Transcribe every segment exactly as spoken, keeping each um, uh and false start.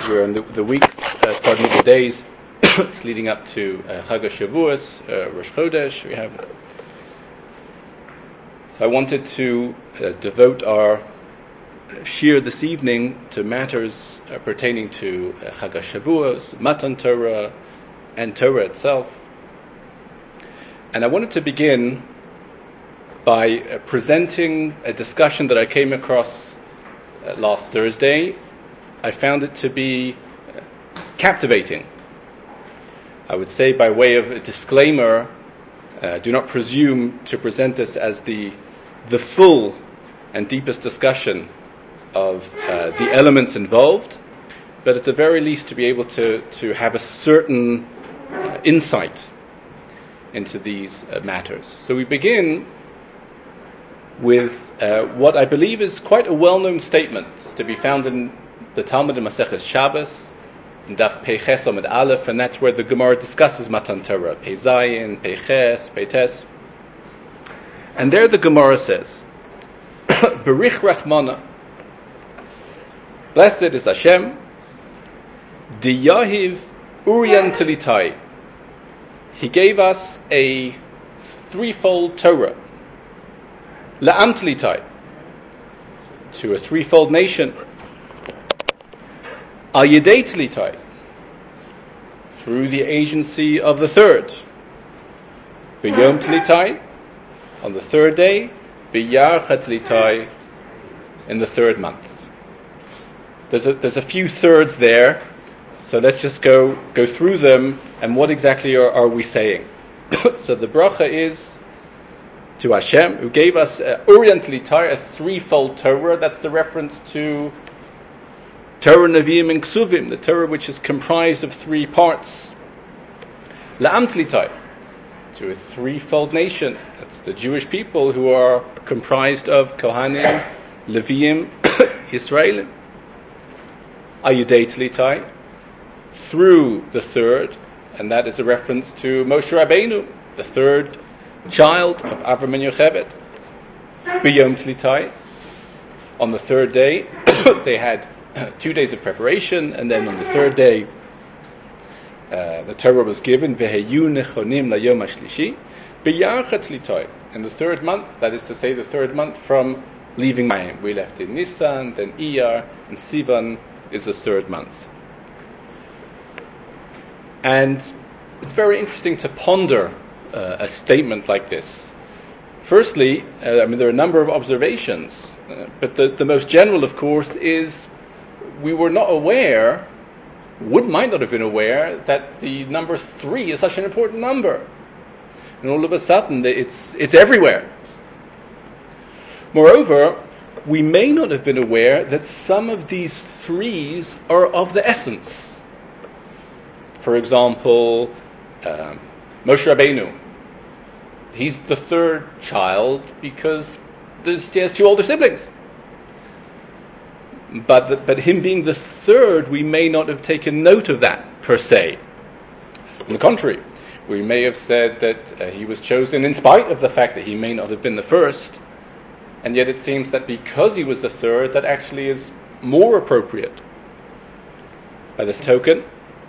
we're in the, the weeks, uh, pardon me, the days leading up to uh, Chag HaShavuos, uh, Rosh Chodesh. We have. So I wanted to uh, devote our shir this evening to matters uh, pertaining to uh, Chag HaShavuos, Matan Torah, and Torah itself. And I wanted to begin by uh, presenting a discussion that I came across uh, last Thursday. I found it to be uh, captivating. I would say, by way of a disclaimer, uh, do not presume to present this as the the full and deepest discussion of uh, the elements involved, but at the very least to be able to, to have a certain uh, insight into these uh, matters. So we begin with uh, what I believe is quite a well-known statement to be found in the Talmud in Maseches Shabbos, in Daf Pei Ches Amud Aleph, and that's where the Gemara discusses Matan Torah, Pei Zayin, Pei Ches, Pei Tes. And there the Gemara says, Berich Rachmana, blessed is Hashem, Diyahiv Urian Tilitai. He gave us a threefold Torah, La'am Tilitai, to a threefold nation, Al Yedei Tilitai, through the agency of the third, B'yom Tilitai, on the third day, B'yar Tilitai, in the third month. There's a, there's a few thirds there, so let's just go go through them, and what exactly are, are we saying? So the bracha is to Hashem, who gave us uh, Urian Tilitai, a threefold Torah. That's the reference to Torah, Nevi'im, and Ksuvim, the Torah which is comprised of three parts. La'am Tilitai, to a threefold nation. That's the Jewish people who are comprised of Kohanim, Leviim, Yisraelim. Ayudei Tilitai, through the third, and that is a reference to Moshe Rabbeinu, the third child of Avram and Yocheved. B'yom Tilitai, on the third day, they had two days of preparation, and then on the third day, uh, the Torah was given. V'heyu nechonim layom hashlishi. B'yar Tilitai, in the third month, that is to say, the third month from leaving Mayim. We left in Nisan, then Iyar, and Sivan is the third month. And it's very interesting to ponder uh, a statement like this. Firstly, uh, I mean, there are a number of observations, uh, but the, the most general, of course, is we were not aware, would might not have been aware, that the number three is such an important number. And all of a sudden, it's it's everywhere. Moreover, we may not have been aware that some of these threes are of the essence. For example, um, Moshe Rabbeinu. He's the third child because there's, he has two older siblings. But the, but him being the third, we may not have taken note of that per se. On the contrary, we may have said that uh, he was chosen in spite of the fact that he may not have been the first, and yet it seems that because he was the third, that actually is more appropriate. By this token,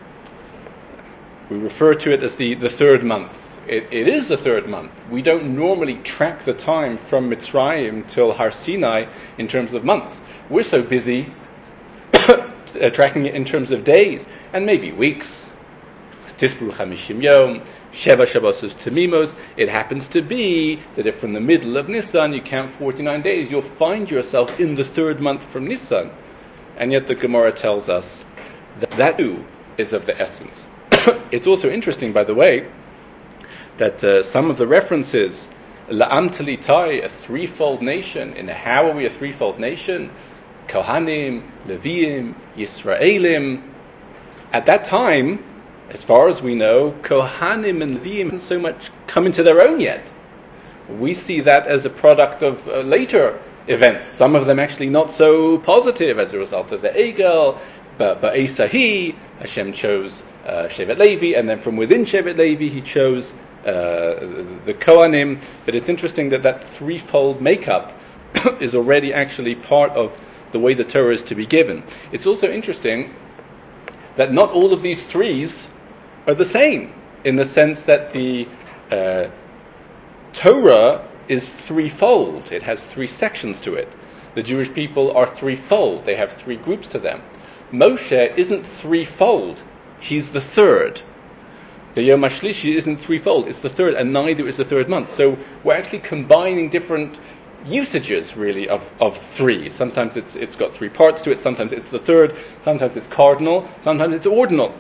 we refer to it as the, the third month. It, it is the third month. We don't normally track the time from Mitzrayim till Har Sinai in terms of months. We're so busy uh, tracking it in terms of days and maybe weeks. Tisbru Chamishim Yom, Sheva Shabbosos Tamimos. It happens to be that if from the middle of Nisan you count forty-nine days, you'll find yourself in the third month from Nisan. And yet the Gemara tells us that that too is of the essence. It's also interesting, by the way, that uh, some of the references, La'am Tilitai, a threefold nation, and how are we a threefold nation? Kohanim, Leviim, Yisraelim. At that time, as far as we know, Kohanim and Leviim haven't so much come into their own yet. We see that as a product of uh, later events, some of them actually not so positive as a result of the Egel, but Ba'esahi, Hashem chose uh, Shevet Levi, and then from within Shevet Levi he chose uh, the Kohanim. But it's interesting that that threefold makeup is already actually part of the way the Torah is to be given. It's also interesting that not all of these threes are the same, in the sense that the uh, Torah is threefold. It has three sections to it. The Jewish people are threefold. They have three groups to them. Moshe isn't threefold. He's the third. The Yom HaShlishi isn't threefold. It's the third, and neither is the third month. So we're actually combining different usages, really, of, of three. Sometimes it's it's got three parts to it. Sometimes it's the third. Sometimes it's cardinal. Sometimes it's ordinal.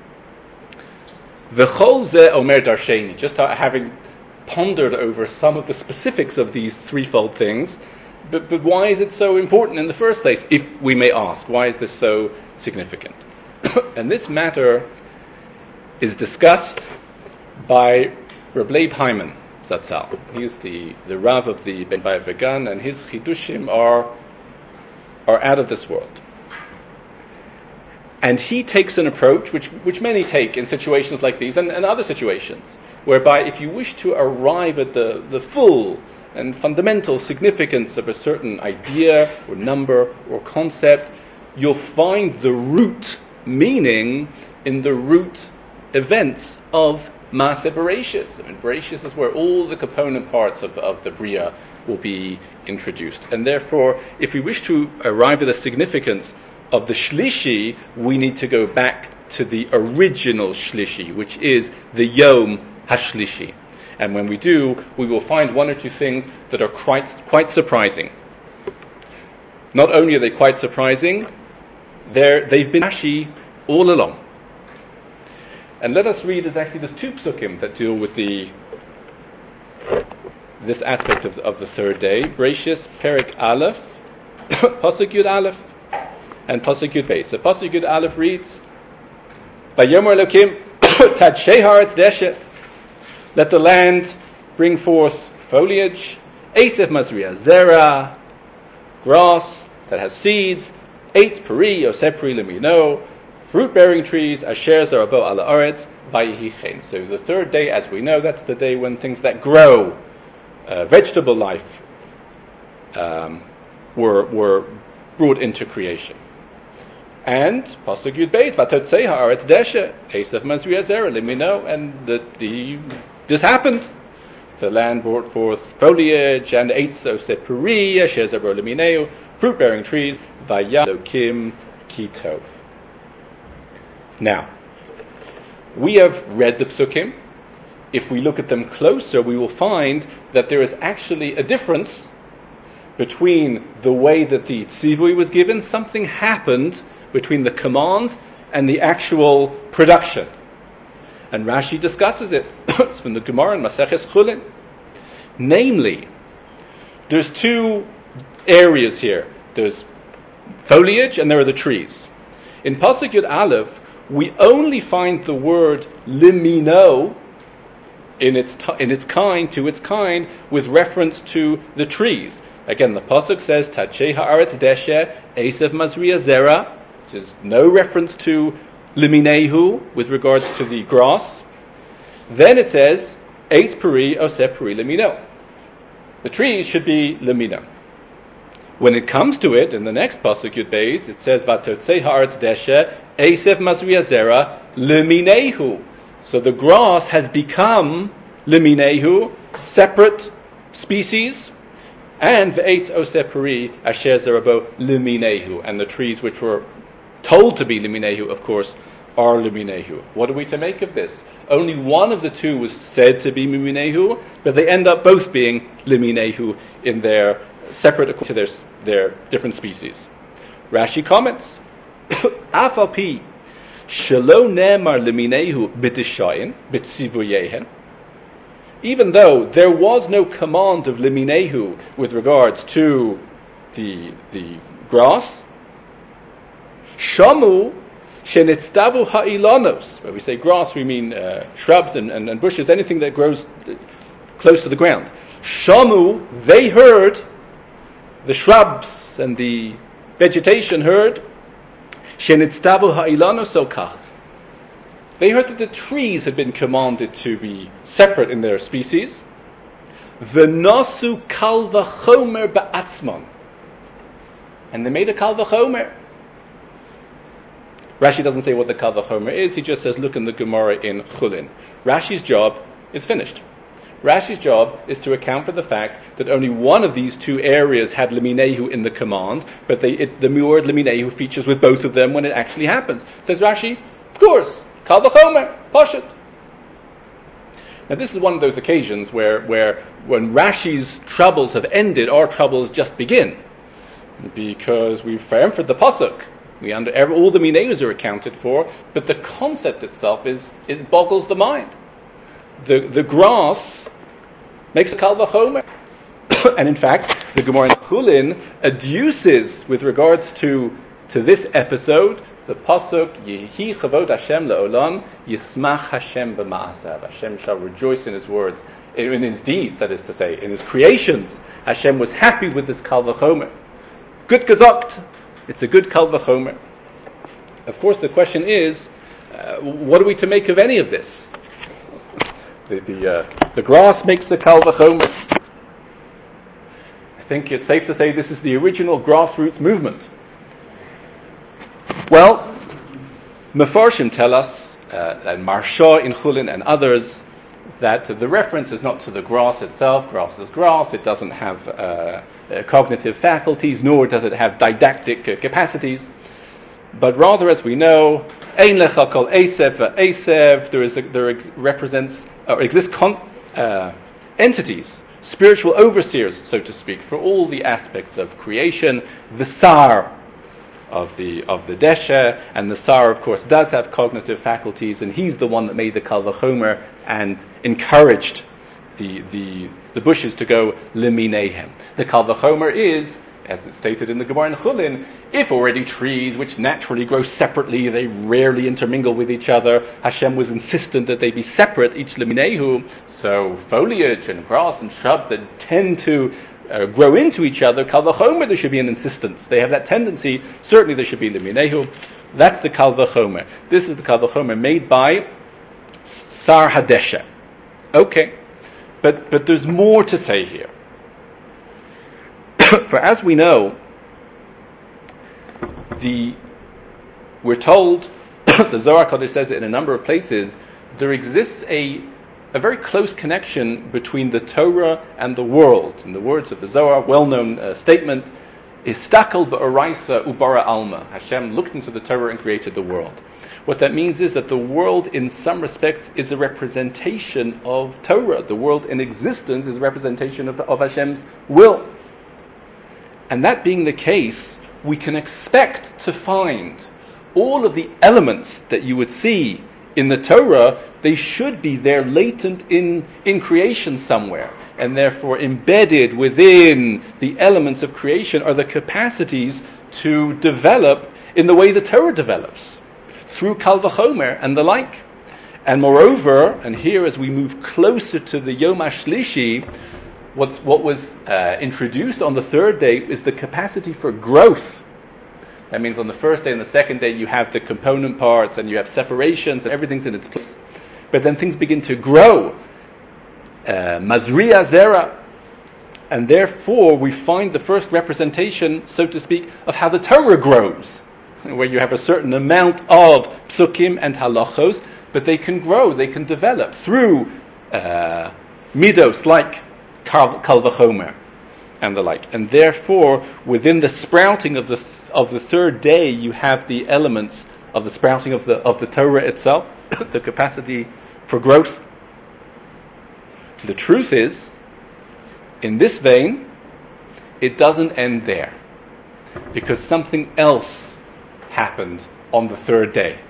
V'chol zeh omer darsheni. Just having pondered over some of the specifics of these threefold things, but, but why is it so important in the first place, if we may ask? Why is this so significant? And this matter is discussed by Reb Leib Hyman Zatzal. He's the, the Rav of the Ben Bayit Vegan, and his Chidushim are, are out of this world. And he takes an approach, which, which many take in situations like these, and, and other situations, whereby if you wish to arrive at the, the full and fundamental significance of a certain idea or number or concept, you'll find the root meaning in the root events of Maaseh Bereshis. I mean, Bereshis is where all the component parts of, of the Bria will be introduced. And therefore, if we wish to arrive at the significance of the Shlishi, we need to go back to the original Shlishi, which is the Yom HaShlishi. And when we do, we will find one or two things that are quite quite surprising. Not only are they quite surprising, they're, they've been Rashi all along. And let us read, there's actually there's two psukim that deal with the this aspect of, of the third day. Bereshis Perek Aleph, Pasuk Yud Aleph, and Pasuk Yud Beis. So Pasuk Yud Aleph reads, Vayomer Elokim Tadshei Haaretz Deshet. Let the land bring forth foliage, Eisef Mazria Zera, grass that has seeds, Eitz Peri Yosef Peri Lemino, fruit-bearing trees, Asher Zarabo Ala Aretz, Vayihi Chen. So the third day, as we know, that's the day when things that grow, uh, vegetable life, um, were were brought into creation. And Pasuk Yud Beis, Vatotzei Haaretz Deshe, Eisef Mazria Zera Lemino, and the the this happened. The land brought forth foliage, and Eitz Oseh Peri, Asher Zarabo Lemineu, fruit-bearing trees, Vayam Elokim Kitov. Now, we have read the psukim. If we look at them closer, we will find that there is actually a difference between the way that the tzivui was given. Something happened between the command and the actual production. And Rashi discusses it. It's from the Gemara in Maseches Chulin. Namely, there's two areas here. There's foliage and there are the trees. In Pasuk Yud Aleph, we only find the word limino in its t- in its kind, to its kind, with reference to the trees. Again, the pasuk says Tadshei Haaretz Deshe Eisef Mazria Zera, which is no reference to liminehu with regards to the grass. Then it says Eitz Peri Oseh Peri Limino. The trees should be limino. When it comes to it, in the next pasuk Yud Beis, it says Vatotzei Haaretz Deshe Eisef Mazria Zera Leminehu. So the grass has become Leminehu, separate species, and Ve'etz Oseh Peri Asher Zarabo Leminehu. And the trees which were told to be Leminehu, of course, are Leminehu. What are we to make of this? Only one of the two was said to be Leminehu, but they end up both being Leminehu in their separate according to their, their different species. Rashi comments, Afalpi Shelo Nemar Leminehu B'tishayin B'tzivuyehen. Even though there was no command of Leminehu with regards to the the grass, Shamu Shenitztavu Ha'ilanos. When we say grass, we mean uh, shrubs and, and, and bushes, anything that grows close to the ground. Shamu, they heard, the shrubs and the vegetation heard, Shenitztavu Ha'ilanos Okach. They heard that the trees had been commanded to be separate in their species. V'nasu kal v'chomer ba'atzmon. And they made a kal v'chomer. Rashi doesn't say what the Kal Vachomer is, he just says, look in the Gemara in Chulin. Rashi's job is finished. Rashi's job is to account for the fact that only one of these two areas had Leminehu in the command, but they, it, the word Leminehu features with both of them when it actually happens. Says Rashi, of course, Kal Vachomer, Pashut. Now this is one of those occasions where, where when Rashi's troubles have ended, our troubles just begin. Because we've triumphed the Pasuk. We under, all the Minehus are accounted for, but the concept itself is, it boggles the mind. The the grass makes a Kal Vachomer. And in fact, the Gemara in Chulin adduces, with regards to, to this episode, the pasuk, Yehi chavod Hashem le'olam, Yismach Hashem b'ma'asav. Hashem shall rejoice in His words, in His deeds, that is to say, in His creations. Hashem was happy with this Kal Vachomer. Good gesagt. It's a good Kal Vachomer. Of course, the question is, uh, what are we to make of any of this? The the, uh, the grass makes the Kal Vachomer. I think it's safe to say this is the original grassroots movement. Well, Mefarshim tell us, uh, and Marsha in Chulin and others, that the reference is not to the grass itself. Grass is grass. It doesn't have uh, uh, cognitive faculties, nor does it have didactic uh, capacities. But rather, as we know, Ein lecha kol esev esev. There is a, there ex- represents or exist con- uh, entities, spiritual overseers, so to speak, for all the aspects of creation. The Sar of the of the Desha, and the Sar, of course, does have cognitive faculties, and he's the one that made the Kal Vachomer and encouraged the the the bushes to go Leminehem. The Kal Vachomer is, as it's stated in the Gemara in Chulin, if already trees which naturally grow separately, they rarely intermingle with each other. Hashem was insistent that they be separate, each Leminehu. So foliage and grass and shrubs that tend to Uh, grow into each other, Kal Vachomer, there should be an insistence. They have that tendency. Certainly there should be Leminehu. That's the Kal Vachomer. This is the Kal Vachomer made by Sar Hadesha. Okay. But, but there's more to say here. For as we know, the we're told, the Zohar Kodesh says it in a number of places, there exists a a very close connection between the Torah and the world. In the words of the Zohar, well-known uh, statement, Istakel ba'oraisa ubara alma. Hashem looked into the Torah and created the world. What that means is that the world, in some respects, is a representation of Torah. The world in existence is a representation of, of Hashem's will. And that being the case, we can expect to find all of the elements that you would see in the Torah. They should be there latent in, in creation somewhere. And therefore embedded within the elements of creation are the capacities to develop in the way the Torah develops, through Kal Vachomer and the like. And moreover, and here as we move closer to the Yom HaShlishi, what's, what was uh, introduced on the third day is the capacity for growth. That means on the first day and the second day you have the component parts and you have separations and everything's in its place. But then things begin to grow. Mazriya Zera. And therefore we find the first representation, so to speak, of how the Torah grows. Where you have a certain amount of psukim and halachos, but they can grow, they can develop through uh, midos like Kal Vachomer and the like. And therefore, within the sprouting of the of the third day, you have the elements of the sprouting of the of the Torah itself, the capacity for growth. The truth is, in this vein, it doesn't end there, because something else happened on the third day.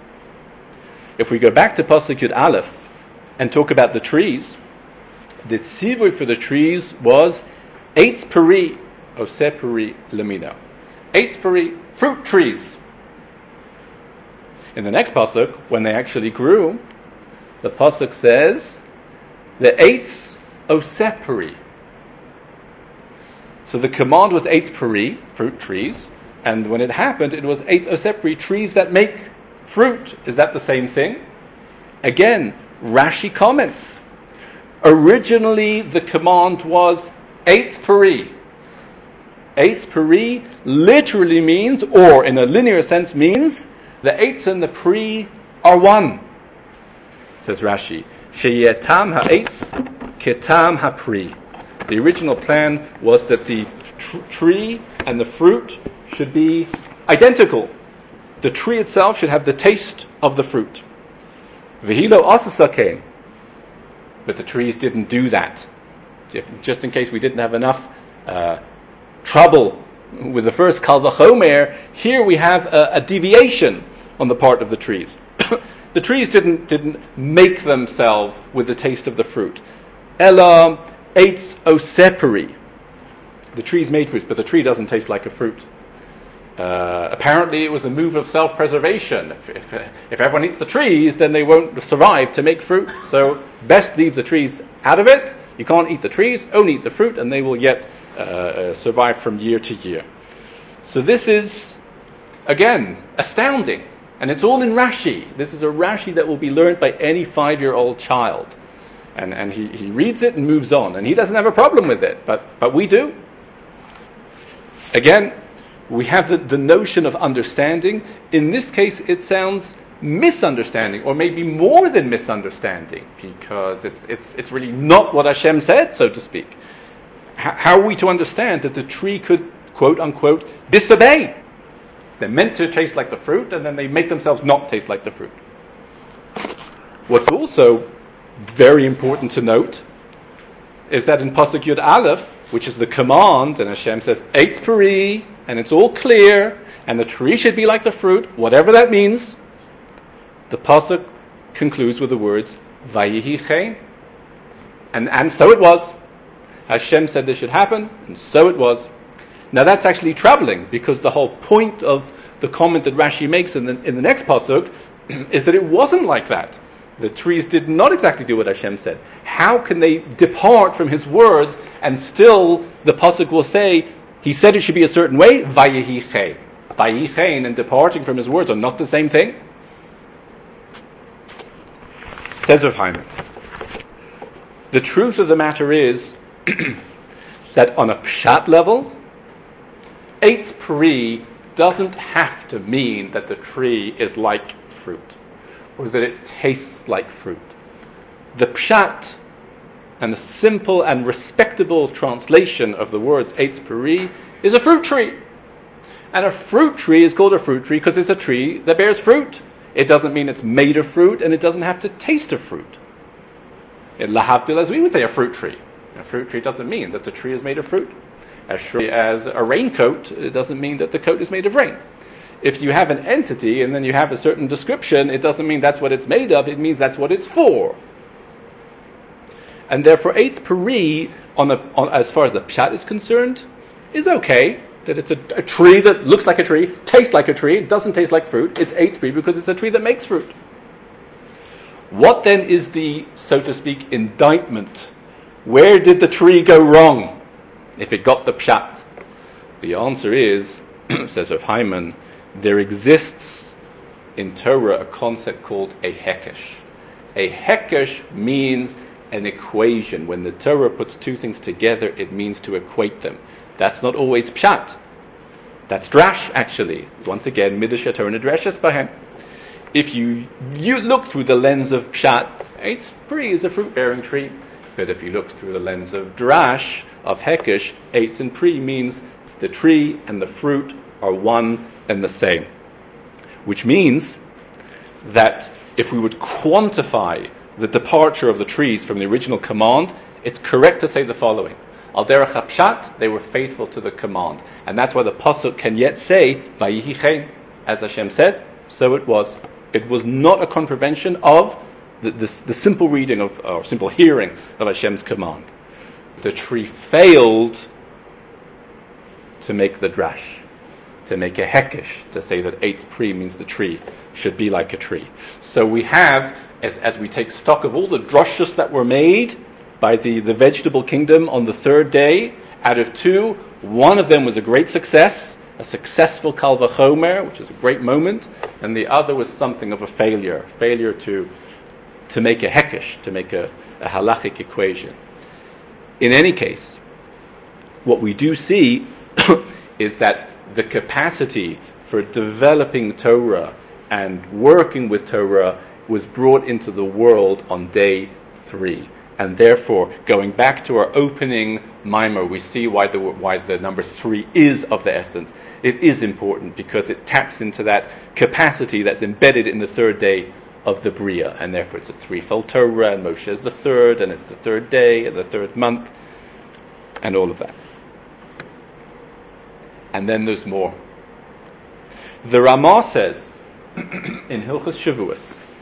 If we go back to Pasuk Yud Aleph and talk about the trees, the tzivui for the trees was Eitz Peri Oseh Peri Lemino. Eitz Peri, fruit trees. In the next pasuk, when they actually grew, the pasuk says the Eitz Oseh Peri. So the command was Eitz Peri, fruit trees, and when it happened, it was Eitz Oseh Peri, trees that make fruit. Is that the same thing? Again, Rashi comments. Originally, the command was Eitz Peri. Eitz Peri literally means, or in a linear sense means, The eitz and the pri are one, says Rashi. Sheyetam ha'etz ketam ha'pri. The original plan was that the tr- tree and the fruit should be identical. The tree itself should have the taste of the fruit. V'hilo asasakein. But the trees didn't do that. Just in case we didn't have enough uh, trouble with the first Kal Vachomer, here we have a, a deviation on the part of the trees. The trees didn't didn't make themselves with the taste of the fruit. Ela eitz oseperi. The trees made fruit, but the tree doesn't taste like a fruit. Uh, apparently it was a move of self-preservation. If, if, if everyone eats the trees, then they won't survive to make fruit. So best leave the trees out of it. You can't eat the trees, only eat the fruit, and they will yet uh, uh, survive from year to year. So this is, again, astounding. And it's all in Rashi. This is a Rashi that will be learned by any five-year-old child. And, and he, he reads it and moves on. And he doesn't have a problem with it, but, but we do. Again, we have the, the notion of understanding. In this case, it sounds misunderstanding, or maybe more than misunderstanding, because it's it's it's really not what Hashem said, so to speak. H- how are we to understand that the tree could, quote unquote, disobey? They're meant to taste like the fruit, and then they make themselves not taste like the fruit. What's also very important to note is that in Pasuk Yud Aleph, which is the command, and Hashem says, Eitz peri, and it's all clear, and the tree should be like the fruit, whatever that means, the Pasuk concludes with the words, Vayihi chen, and, and so it was. Hashem said this should happen, and so it was. Now that's actually troubling, because the whole point of the comment that Rashi makes in the, in the next Pasuk is that it wasn't like that. The trees did not exactly do what Hashem said. How can they depart from His words and still the Pasuk will say, He said it should be a certain way, Vayihi chen. Vayihi chen and departing from His words are not the same thing. Says Rav Hyman, the truth of the matter is that on a pshat level, Eitz peri doesn't have to mean that the tree is like fruit, or that it tastes like fruit. The pshat and the simple and respectable translation of the words Eitz peri is a fruit tree. And a fruit tree is called a fruit tree because it's a tree that bears fruit. It doesn't mean it's made of fruit, and it doesn't have to taste of fruit. In lahavdil, as we would say, a fruit tree. A fruit tree doesn't mean that the tree is made of fruit. As surely as a raincoat, it doesn't mean that the coat is made of rain. If you have an entity and then you have a certain description, it doesn't mean that's what it's made of, it means that's what it's for. And therefore, Eitz peri, on, a, on as far as the pshat is concerned, is okay. That it's a, a tree that looks like a tree, tastes like a tree, doesn't taste like fruit. It's Eitz peri because it's a tree that makes fruit. What then is the, so to speak, indictment? Where did the tree go wrong if it got the pshat? The answer is, says Rav Hyman, there exists in Torah a concept called a hekesh. A hekesh means an equation. When the Torah puts two things together, it means to equate them. That's not always pshat. That's drash, actually. Once again, midrash Torah dreshes bahem. If you you look through the lens of pshat, Eitz peri is a fruit-bearing tree. But if you look through the lens of drash, of hekesh, Eitz and peri means the tree and the fruit are one and the same. Which means that if we would quantify the departure of the trees from the original command, it's correct to say the following. Al derech hapshat, they were faithful to the command. And that's why the Pasuk can yet say, Vayihi chen, as Hashem said, so it was. It was not a contravention of the, the, the simple reading of, or simple hearing of Hashem's command. The tree failed to make the drash, to make a hekesh, to say that Eitz peri means the tree should be like a tree. So we have, as, as we take stock of all the drashos that were made by the, the vegetable kingdom on the third day, out of two, one of them was a great success, a successful Kal Vachomer, which is a great moment, and the other was something of a failure, failure to to make a hekesh, to make a, a halachic equation. In any case, what we do see is that the capacity for developing Torah and working with Torah was brought into the world on day three. And therefore, going back to our opening mimer, we see why the why the number three is of the essence. It is important because it taps into that capacity that's embedded in the third day of the Bria, and therefore it's a threefold Torah, and Moshe is the third, and it's the third day, and the third month, and all of that. And then there's more. The Ramah says in Hilchos Shavuos,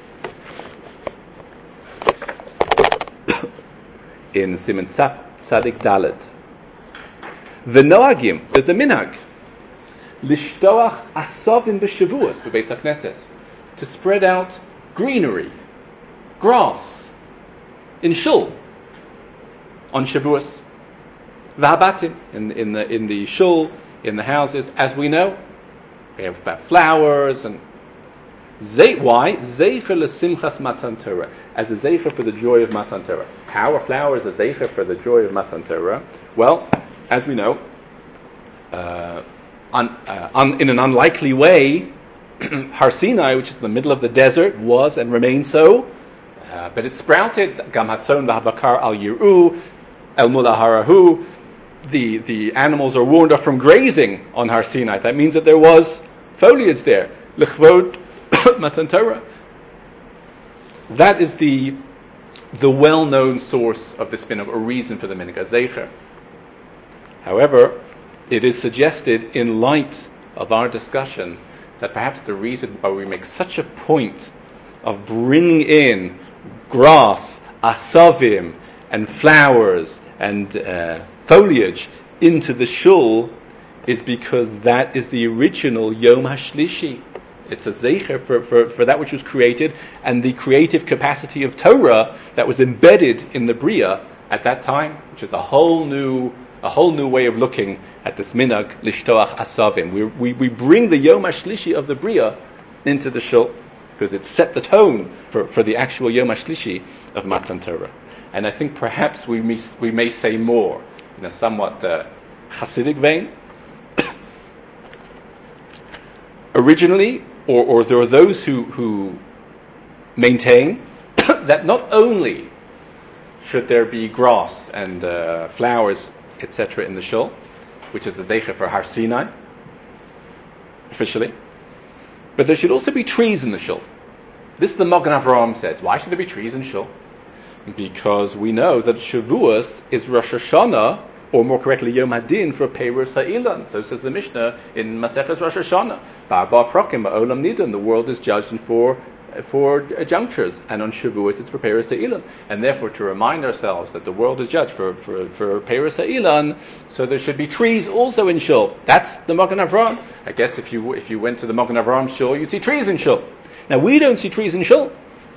in Siman Tzadik Dalet, the Noagim, there's a minhag, lishtoach asovim b'Shavuos b'Beis HaKnesses, to spread out greenery, grass, in shul on Shavuos. V'habatim, in in the in the shul, in the houses, as we know, we have flowers and Ze- why? Zeicher lesimchas Matan Torah, as a zeicher for the joy of Matan Torah. How are flowers a zeicher for the joy of Matan Torah? Well, as we know, uh, un, uh, un, in an unlikely way, Har Sinai, which is in the middle of the desert, was and remains so, uh, but it sprouted. Gam hatzon v'habakar al yiru el mul harahu. The the animals are warned off from grazing on Har Sinai. That means that there was foliage there. L'chvod Matan Torah. That is the the well-known source of this minhag, or reason for the minhag, a zeicher. However, it is suggested in light of our discussion that perhaps the reason why we make such a point of bringing in grass, asavim, and flowers and uh, foliage into the shul is because that is the original Yom HaShlishi. It's a zeicher for, for, for that which was created, and the creative capacity of Torah that was embedded in the Bria at that time, which is a whole new a whole new way of looking at this minhag lishtoach asavim. We, we we bring the Yom HaShlishi of the Bria into the shul because it set the tone for, for the actual Yom HaShlishi of Matan Torah. And I think perhaps we may, we may say more in a somewhat uh, Hasidic vein. Originally, or, or there are those who, who maintain that not only should there be grass and uh, flowers, et cetera, in the shul, which is a zeicher for Har Sinai, officially, but there should also be trees in the shul. This the Magen Avraham says. Why should there be trees in shul? Because we know that Shavuos is Rosh Hashanah, or more correctly, Yom Hadin for Peiros Ha'ilan. So says the Mishnah in Maseches Rosh Hashanah. Ba'arba Prokim Olam Nidan. The world is judged in four four junctures, and on Shavuos it's for Peiros Ha'ilan. And therefore, to remind ourselves that the world is judged for for for Peiros Ha'ilan, so there should be trees also in shul. That's the Magen Avraham. I guess if you if you went to the Magen Avraham shul, you'd see trees in shul. Now we don't see trees in shul.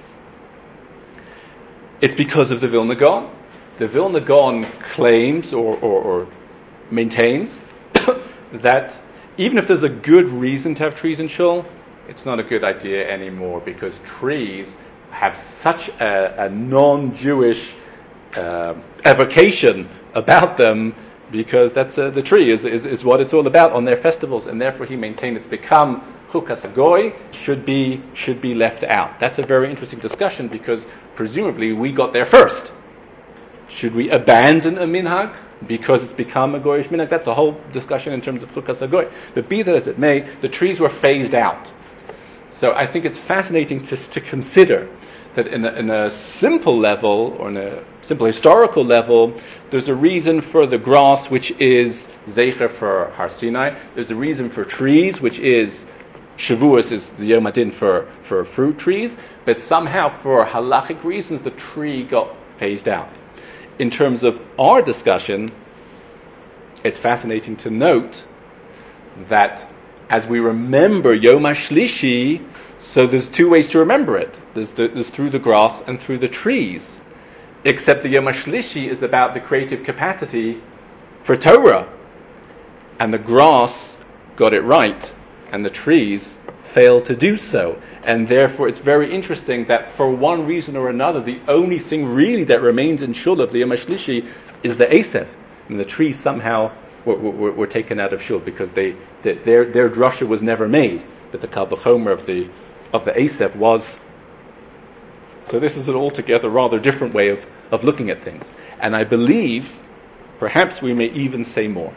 It's because of the Vilna Gaon. The Vilna Gaon claims or, or, or maintains that even if there's a good reason to have trees in shul, it's not a good idea anymore because trees have such a, a non-Jewish uh, evocation about them, because that's uh, the tree is, is is what it's all about on their festivals, and therefore he maintained it's become Chukas HaGoy, should be should be left out. That's a very interesting discussion because presumably we got there first. Should we abandon a minhag because it's become a goyish minhag? That's a whole discussion in terms of Chukas HaGoy. But be that as it may, the trees were phased out. So I think it's fascinating to to consider that in a, in a simple level, or in a simple historical level, there's a reason for the grass, which is zeicher for Har Sinai. There's a reason for trees, which is Shavuos is the Yom Hadin for, for fruit trees. But somehow, for halachic reasons, the tree got phased out. In terms of our discussion, it's fascinating to note that as we remember Yom HaShlishi, so there's two ways to remember it. There's, the, there's through the grass and through the trees. Except the Yom HaShlishi is about the creative capacity for Torah. And the grass got it right, and the trees failed to do so. And therefore it's very interesting that for one reason or another, the only thing really that remains in shul of the Yom HaShlishi is the Asef. And the trees somehow were, were, were taken out of shul because they, they, their, their drasha was never made. But the Kal V'chomer of the of the Aseph was. So this is an altogether rather different way of, of looking at things. And I believe, perhaps we may even say more.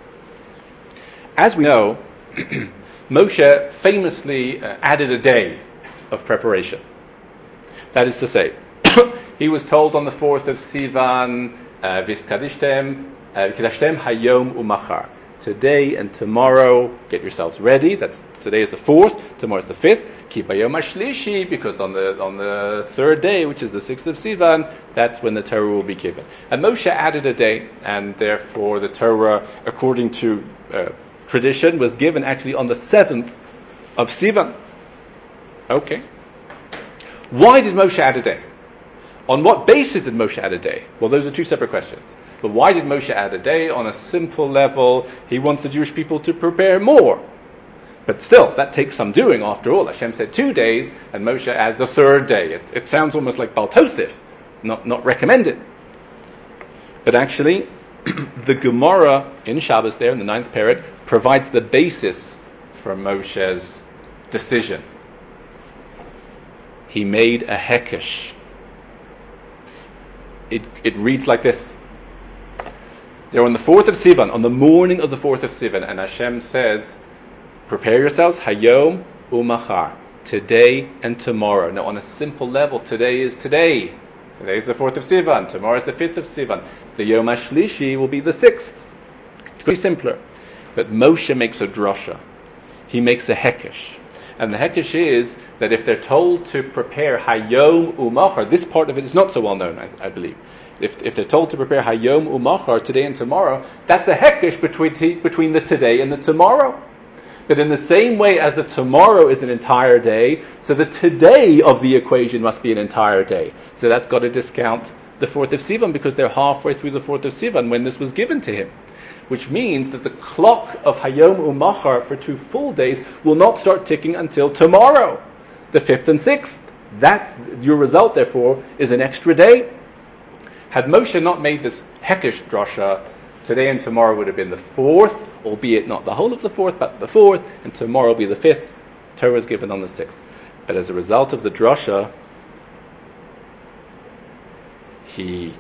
As we know, Moshe famously uh, added a day of preparation. That is to say, he was told on the fourth of Sivan, V'skadishtem V'kadashtem hayom umachar. Today and tomorrow, get yourselves ready. That's today is the fourth, tomorrow is the fifth. Ki bayom hashlishi, because on the on the third day, which is the sixth of Sivan, that's when the Torah will be given. And Moshe added a day, and therefore the Torah, according to uh, tradition, was given actually on the seventh of Sivan. Okay. Why did Moshe add a day? On what basis did Moshe add a day? Well, those are two separate questions. But why did Moshe add a day? On a simple level, he wants the Jewish people to prepare more. But still, that takes some doing. After all, Hashem said two days, and Moshe adds a third day. It, it sounds almost like Baal Tosef, not, not recommended. But actually, the Gemara in Shabbos there, in the ninth period, provides the basis for Moshe's decision. He made a hekesh. It, it reads like this. They're on the fourth of Sivan, on the morning of the fourth of Sivan, and Hashem says, prepare yourselves, hayom umachar, today and tomorrow. Now on a simple level, today is today. Today is the fourth of Sivan, tomorrow is the fifth of Sivan. The Yom HaShlishi will be the sixth. It's pretty simpler. But Moshe makes a drasha. He makes a hekesh. And the hekesh is that if they're told to prepare hayom umachar, this part of it is not so well known, I, I believe. If, if they're told to prepare hayom umachar, today and tomorrow, that's a hekesh between, t- between the today and the tomorrow. That in the same way as the tomorrow is an entire day, so the today of the equation must be an entire day. So that's got to discount the fourth of Sivan, because they're halfway through the fourth of Sivan when this was given to him. Which means that the clock of hayom umachar for two full days will not start ticking until tomorrow, the fifth and sixth. That's your result, therefore, is an extra day. Had Moshe not made this hekesh drasha, today and tomorrow would have been the fourth, albeit not the whole of the fourth, but the fourth, and tomorrow will be the fifth. Torah is given on the sixth. But as a result of the drasha, he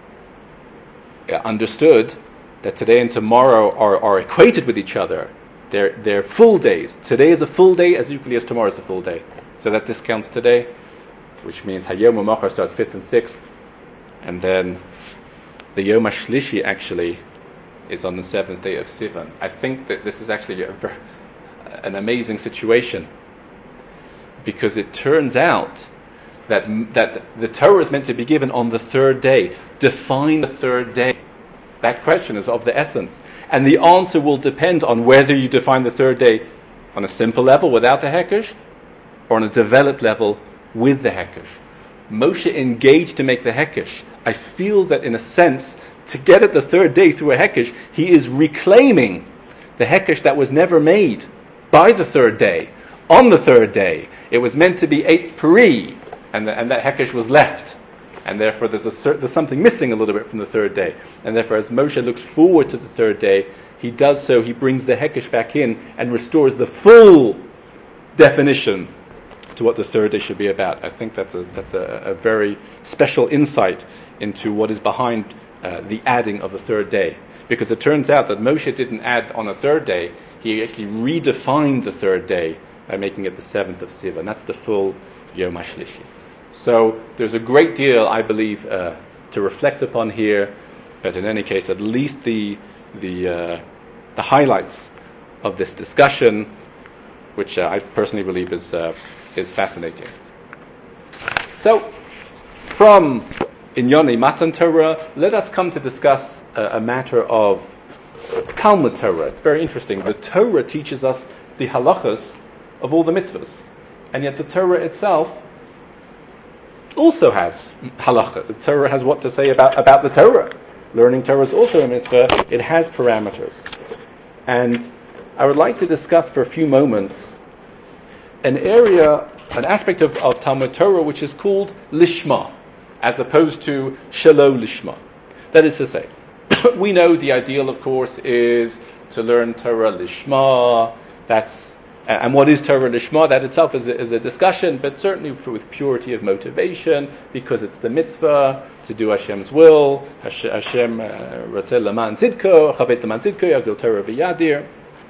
understood that today and tomorrow are, are equated with each other. They're, they're full days. Today is a full day as equally as tomorrow is a full day. So that discounts today, which means Hayom HaMachar starts fifth and sixth, and then the Yom HaShlishi actually is on the seventh day of Sivan. I think that this is actually a ver- an amazing situation, because it turns out that that the Torah is meant to be given on the third day. Define the third day. That question is of the essence. And the answer will depend on whether you define the third day on a simple level without the hekesh, or on a developed level with the hekesh. Moshe engaged to make the hekesh. I feel that in a sense, to get at the third day through a hekesh, he is reclaiming the hekesh that was never made by the third day. On the third day, it was meant to be eighth peri, and, the, and that hekesh was left. And therefore there's, a, there's something missing a little bit from the third day. And therefore as Moshe looks forward to the third day, he does so, he brings the hekesh back in and restores the full definition to what the third day should be about. I think that's a, that's a, a very special insight into what is behind uh, the adding of the third day. Because it turns out that Moshe didn't add on a third day, he actually redefined the third day by making it the seventh of Sivan. And that's the full Yom HaShlishi. So there's a great deal, I believe, uh, to reflect upon here, but in any case, at least the the uh, the highlights of this discussion, which uh, I personally believe is uh, is fascinating. So, from Inyonei Matan Torah, let us come to discuss uh, a matter of Talmud Torah. It's very interesting. The Torah teaches us the halachas of all the mitzvahs, and yet the Torah itself also has halachas. The Torah has what to say about, about the Torah. Learning Torah is also a mitzvah. It has parameters. And I would like to discuss for a few moments an area, an aspect of, of Talmud Torah which is called lishma, as opposed to shelo lishma. That is to say, we know the ideal, of course, is to learn Torah lishma. That's And what is Torah Lishma? That itself is a, is a discussion, but certainly with purity of motivation, because it's the mitzvah to do Hashem's will. Hashem Ratzeh Laman Zidko, Chavet Laman Zidko, Yagdil Torah V'Yadir.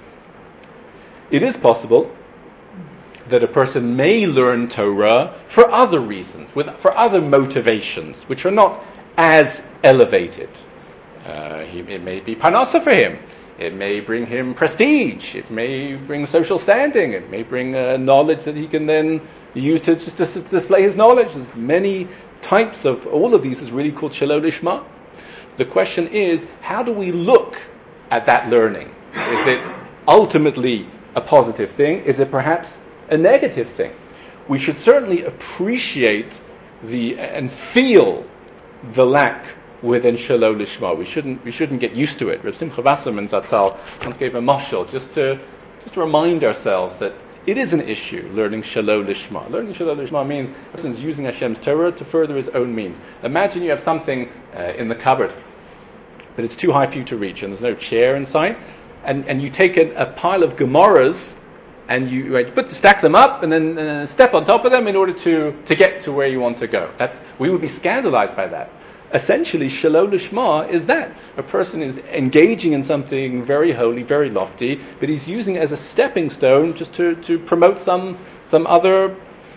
It is possible that a person may learn Torah for other reasons, with for other motivations, which are not as elevated. Uh, he, it may be parnasa for him. It may bring him prestige. It may bring social standing. It may bring uh, knowledge that he can then use to just to display his knowledge. There's many types of, all of these is really called Shelo Lishma. The question is, how do we look at that learning? Is it ultimately a positive thing? Is it perhaps a negative thing? We should certainly appreciate the and feel the lack within Shelo Lishma. We shouldn't we shouldn't get used to it. Reb Simcha Wasserman Zatzal once gave a mashal just to just to remind ourselves that it is an issue, learning Shelo Lishma. Learning Shelo Lishma means a person is using Hashem's Torah to further his own means. Imagine you have something uh, in the cupboard, but it's too high for you to reach, and there's no chair inside, and, and you take a, a pile of Gemaras, and you, you put stack them up, and then uh, step on top of them in order to, to get to where you want to go. That's we would be scandalized by that. Essentially, Shelo Lishma is that. A person is engaging in something very holy, very lofty, but he's using it as a stepping stone just to, to promote some some other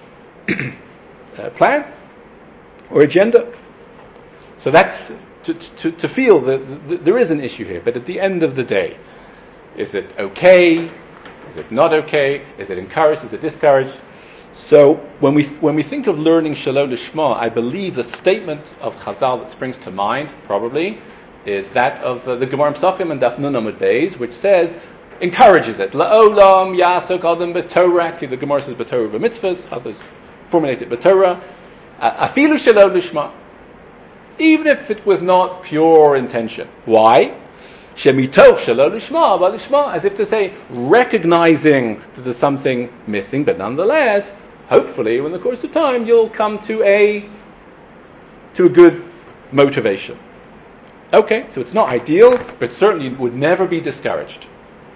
uh, plan or agenda. So that's to, to, to feel that, that there is an issue here. But at the end of the day, is it okay? Is it not okay? Is it encouraged? Is it discouraged? So when we when we think of learning Shelo Lishma, I believe the statement of Chazal that springs to mind probably is that of uh, the Gemara Pesachim and Daf Nun Amud Beis, which says encourages it. La'olam yasok adam b'Torah. Actually, the Gemara says b'Torah v'mitzvahs. Others formulate it b'Torah. Afilu Shelo Lishma, even if it was not pure intention. Why? Shemitoch Shelo Lishma v'Lishma, as if to say, recognizing that there's something missing, but nonetheless, hopefully, in the course of time, you'll come to a to a good motivation. Okay, so it's not ideal, but certainly would never be discouraged.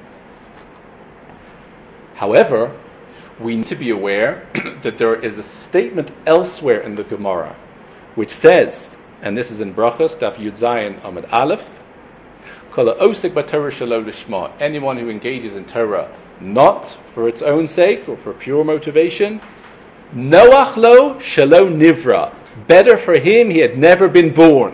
However, we need to be aware that there is a statement elsewhere in the Gemara, which says, and this is in Brachos, Daf Yud Zayin Amud Aleph, anyone who engages in Torah not for its own sake or for pure motivation, Noach lo shelo nivra, better for him he had never been born.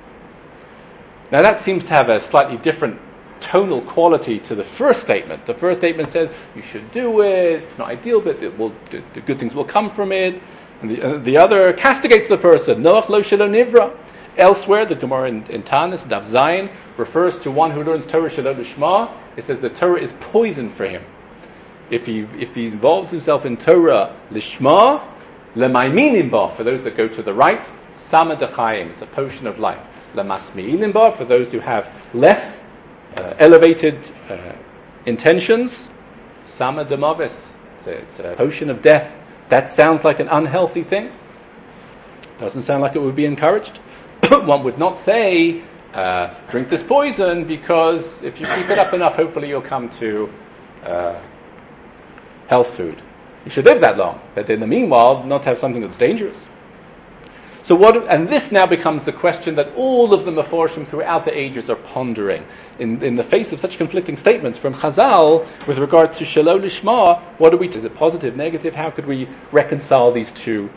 Now that seems to have a slightly different tonal quality to the first statement. The first statement says you should do it, it's not ideal, but it will, the, the good things will come from it. And the, uh, the other castigates the person, Noach lo shelo nivra. Elsewhere, the Gemara in, in Tanis, Daf Zayin, refers to one who learns Torah Shelo Lishma. It says the Torah is poison for him. If he if he involves himself in Torah Lishma, Lemaiminim ba, for those that go to the right, Sama Dechayim, it's a potion of life. Lemasmi'inim ba, for those who have less uh, elevated uh, intentions, Sama Demavis, it's, it's a potion of death. That sounds like an unhealthy thing. Doesn't sound like it would be encouraged. One would not say, uh, drink this poison, because if you keep it up enough, hopefully you'll come to uh, health food. You should live that long, but in the meanwhile, not have something that's dangerous. So what? And this now becomes the question that all of the Meforshim throughout the ages are pondering. In, in the face of such conflicting statements from Chazal with regard to Shelo Lishma, what do we do? Is it positive, negative? How could we reconcile these two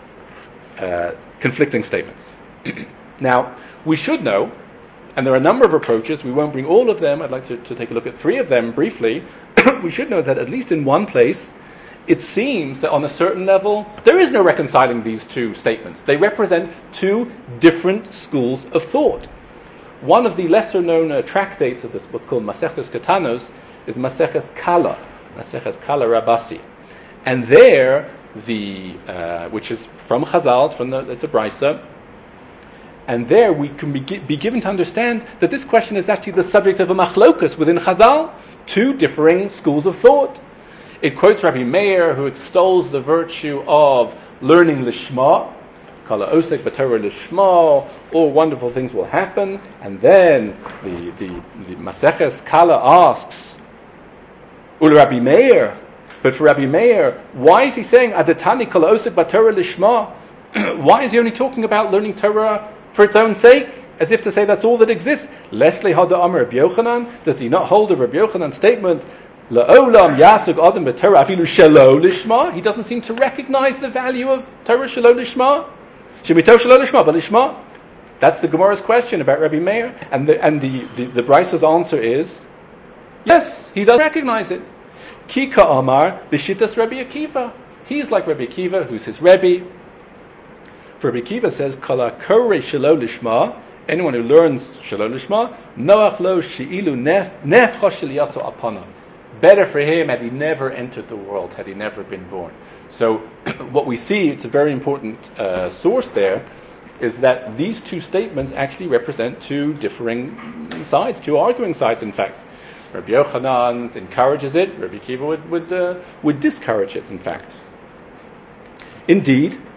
uh, conflicting statements? Now, we should know, and there are a number of approaches, we won't bring all of them, I'd like to, to take a look at three of them briefly. We should know that at least in one place, it seems that on a certain level, there is no reconciling these two statements. They represent two different schools of thought. One of the lesser-known uh, tractates of this, what's called Maseches Ketanos, is Maseches Kala, Maseches Kala Rabasi. And there, the uh, which is from Chazal, from the, the Brisa, and there we can be, be given to understand that this question is actually the subject of a machlokus within Chazal, two differing schools of thought. It quotes Rabbi Meir, who extols the virtue of learning Lishma, Kala Osek B'Torah Lishma, all wonderful things will happen, and then the, the, the Maseches Kala asks, Ul Rabbi Meir, But for Rabbi Meir, why is he saying Adatani kol osik b'Torah lishma? Why is he only talking about learning Torah for its own sake, as if to say that's all that exists? Leslie Hada Amar Rabbi Yochanan, does he not hold of Rabbi Yochanan's statement? La'olam yasuk adam b'Torah afilu shelo lishma. He doesn't seem to recognize the value of Torah shelo lishma. Shemito shelo lishma, but lishma. That's the Gemara's question about Rabbi Meir, and the and the the, the Brisa's answer is yes, he does recognize it. Kika Amar b'shittas Rabbi Akiva. He's like Rabbi Akiva, who's his Rebbe. For Rabbi Akiva says, Kala kore shelo lishma, anyone who learns shelo lishma, noach lo she'ilu nefcha shel yaso apana. Better for him had he never entered the world, had he never been born. So what we see, it's a very important uh, source there, is that these two statements actually represent two differing sides, two arguing sides, in fact. Rabbi Yochanan encourages it, Rabbi Akiva would, would, uh, would discourage it, in fact. Indeed,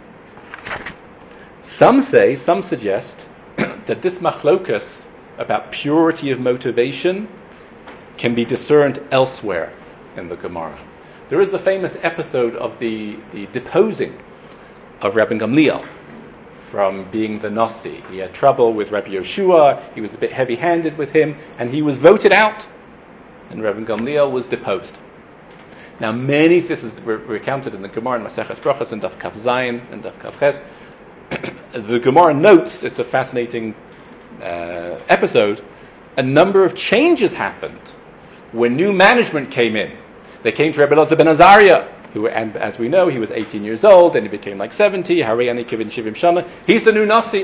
some say, some suggest, that this machlokas about purity of motivation can be discerned elsewhere in the Gemara. There is the famous episode of the, the deposing of Rabbi Gamliel from being the Nasi. He had trouble with Rabbi Yoshua, he was a bit heavy-handed with him, and he was voted out, and Rabbi Gamliel was deposed. Now many, this is re- recounted in the Gemara in Maseches Brachos and Daf Kaf Zayin and Daf Kaf Ches. The Gemara notes, it's a fascinating uh, episode, a number of changes happened when new management came in. They came to Rabbi Elazar ben Azariah, who, and as we know, he was eighteen years old, and he became like seventy. Harayani kivin shivim shana. He's the new Nasi.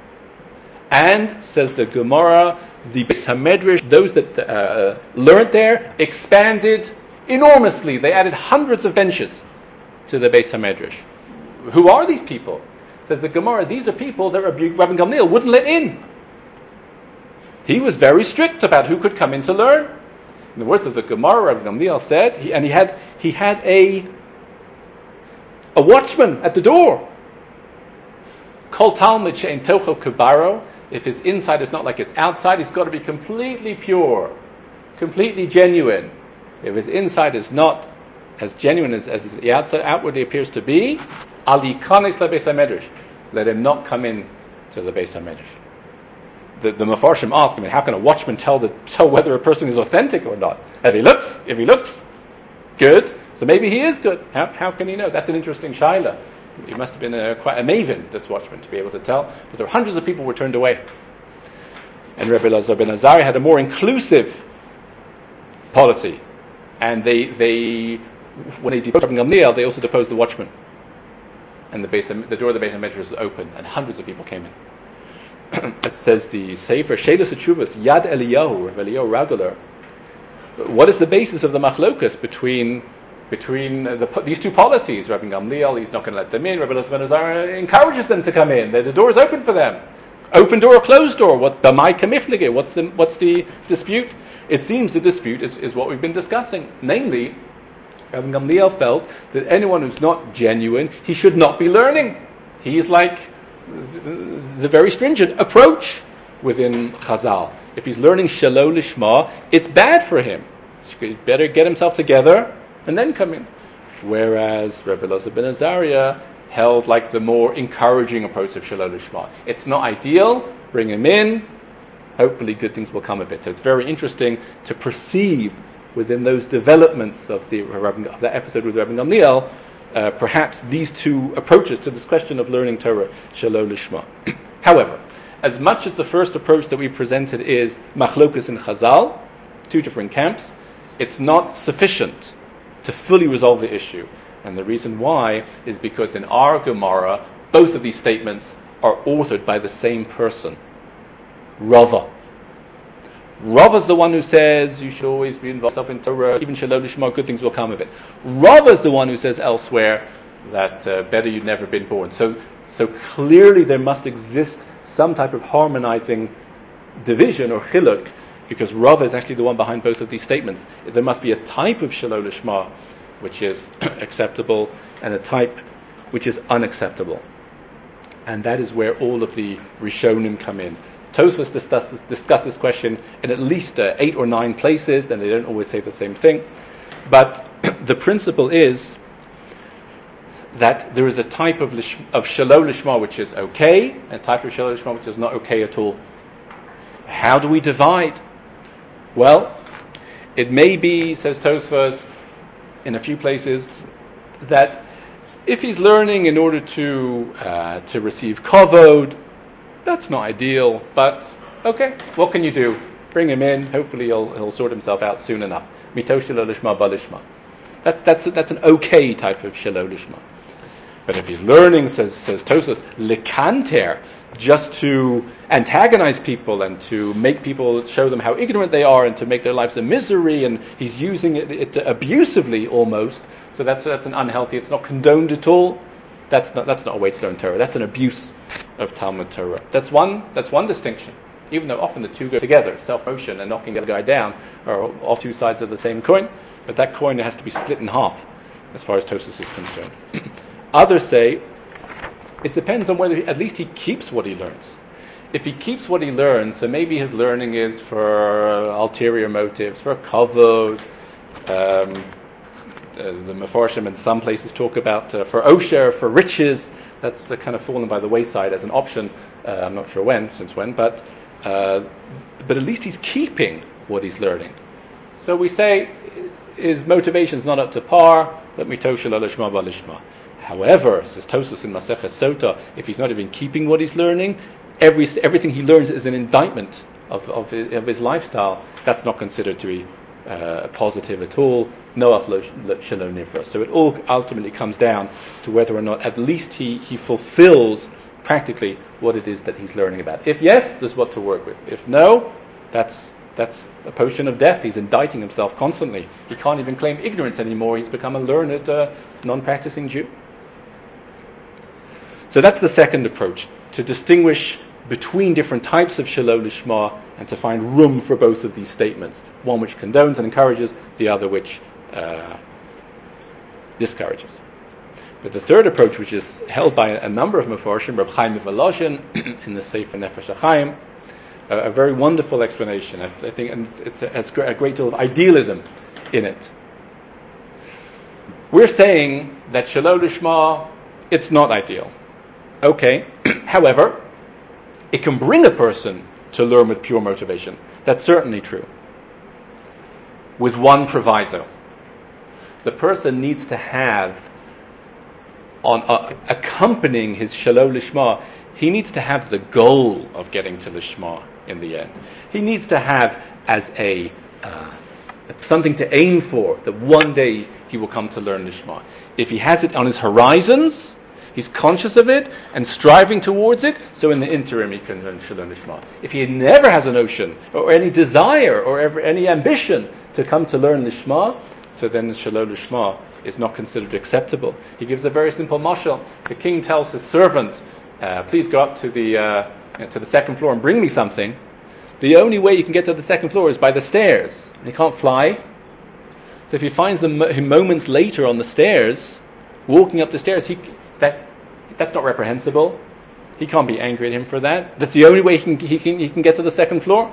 And says the Gemara, the Beis Hamedrash, those that uh, learned there, expanded enormously. They added hundreds of benches to the Beis Hamedrash. Who are these people? Says the Gemara, these are people that Rabbi, Rabbi Gamliel wouldn't let in. He was very strict about who could come in to learn. In the words of the Gemara, Rabbi Gamliel said, he, and he had he had a a watchman at the door. Kol Talmud she'en tocho kabaro. If his inside is not like its outside, he's got to be completely pure, completely genuine. If his inside is not as genuine as, as the outside outwardly appears to be, Ali kanes le Beis Hamedrash, let him not come in to the Beis Hamedrash. The, the Mefarshim ask, I mean, how can a watchman tell the, tell whether a person is authentic or not? If he looks, if he looks good, so maybe he is good. How how can he know? That's an interesting shaila. He must have been a, quite a maven, this watchman, to be able to tell. But there were hundreds of people who were turned away. And Rabbi Elazar ben Azariah had a more inclusive policy. And they, they when they deposed Rabbi Gamliel, they also deposed the watchman. And the, base, the door of the Beis Hamedrash was open, and hundreds of people came in. It says the Sefer Sheilus Teshuvos Yad Eliyahu, Rabbi Eliyahu Raguler. What is the basis of the machlokas between between the, these two policies? Rabbi Gamliel, he's not going to let them in. Rabbi Elazar ben Azariah encourages them to come in. The, the door is open for them. Open door or closed door? What b'mai kamiflige? What's the what's the dispute? It seems the dispute is, is what we've been discussing, namely, Rabbi Gamliel felt that anyone who's not genuine, he should not be learning. He is like the very stringent approach within Chazal. If he's learning Shelo Lishma, it's bad for him. He better get himself together and then come in. Whereas Rabbi Elazar ben Azariah held like the more encouraging approach of Shelo Lishma. It's not ideal, bring him in, hopefully good things will come of it. So it's very interesting to perceive within those developments of the, of the episode with Rabbi Gamliel, Uh, perhaps these two approaches to this question of learning Torah, Shelo Lishma. However, as much as the first approach that we presented is machlokas in Chazal, two different camps, it's not sufficient to fully resolve the issue. And the reason why is because in our Gemara, both of these statements are authored by the same person, Rava. Rava is the one who says you should always be involved in Torah, even Shelo Lishma, good things will come of it. Rava is the one who says elsewhere that uh, better you'd never been born. So, so clearly there must exist some type of harmonizing division or chiluk, because Rava is actually the one behind both of these statements. There must be a type of Shelo Lishma which is acceptable and a type which is unacceptable. And that is where all of the Rishonim come in. Tosfos discuss, discuss this question in at least uh, eight or nine places, and they don't always say the same thing. But the principle is that there is a type of lish, of shalom lishma which is okay, and a type of shalom lishma which is not okay at all. How do we divide? Well, it may be, says Tosfos, in a few places, that if he's learning in order to uh, to receive kavod, that's not ideal, but okay, what can you do? Bring him in, hopefully he'll, he'll sort himself out soon enough. Mito shalom lishma balishma. That's, that's, that's an okay type of shalom lishma. But if he's learning, says says Tosfos, likanter, just to antagonize people and to make people show them how ignorant they are and to make their lives a misery, and he's using it, it abusively almost. So that's that's an unhealthy. It's not condoned at all. That's not that's not a way to learn Torah. That's an abuse of Talmud Torah. That's one that's one distinction. Even though often the two go together, self-motion and knocking the other guy down are all two sides of the same coin. But that coin has to be split in half, as far as Tosfos is concerned. Others say it depends on whether he, at least he keeps what he learns. If he keeps what he learns, so maybe his learning is for ulterior motives, for kavod. Um, uh, the Mefarshim in some places talk about uh, for osher, for riches. That's uh, kind of fallen by the wayside as an option. Uh, I'm not sure when, since when, but uh, but at least he's keeping what he's learning. So we say his motivation's not up to par. Let me toshel alishma balishma. However, says Tosfos in Maseches Sota, if he's not even keeping what he's learning, every everything he learns is an indictment of of his, of his lifestyle. That's not considered to be uh, positive at all. No shalom nifra. So it all ultimately comes down to whether or not at least he, he fulfills practically what it is that he's learning about. If yes, there's what to work with. If no, that's that's a potion of death. He's indicting himself constantly. He can't even claim ignorance anymore. He's become a learned, uh, non-practicing Jew. So that's the second approach, to distinguish between different types of shalom lishma and to find room for both of these statements. One which condones and encourages, the other which uh, discourages. But the third approach, which is held by a number of Mefarshim, Reb Chaim Volozhin in the Sefer Nefesh HaChaim, a, a very wonderful explanation. I, I think, and it's a, has a great deal of idealism in it. We're saying that shalom lishma, it's not ideal. Okay, however, it can bring a person to learn with pure motivation. That's certainly true. With one proviso. The person needs to have, on uh, accompanying his shalom lishma, he needs to have the goal of getting to lishma in the end. He needs to have as a uh, something to aim for, that one day he will come to learn lishma. If he has it on his horizons, he's conscious of it and striving towards it, so in the interim he can learn shalom lishma. If he never has a notion or any desire or ever any ambition to come to learn lishma, so then the shalom lishma is not considered acceptable. He gives a very simple mashal. The king tells his servant, uh, please go up to the uh, to the second floor and bring me something. The only way you can get to the second floor is by the stairs. And he can't fly. So if he finds them him moments later on the stairs, walking up the stairs, he that that's not reprehensible. He can't be angry at him for that. That's the only way he can he can he can get to the second floor.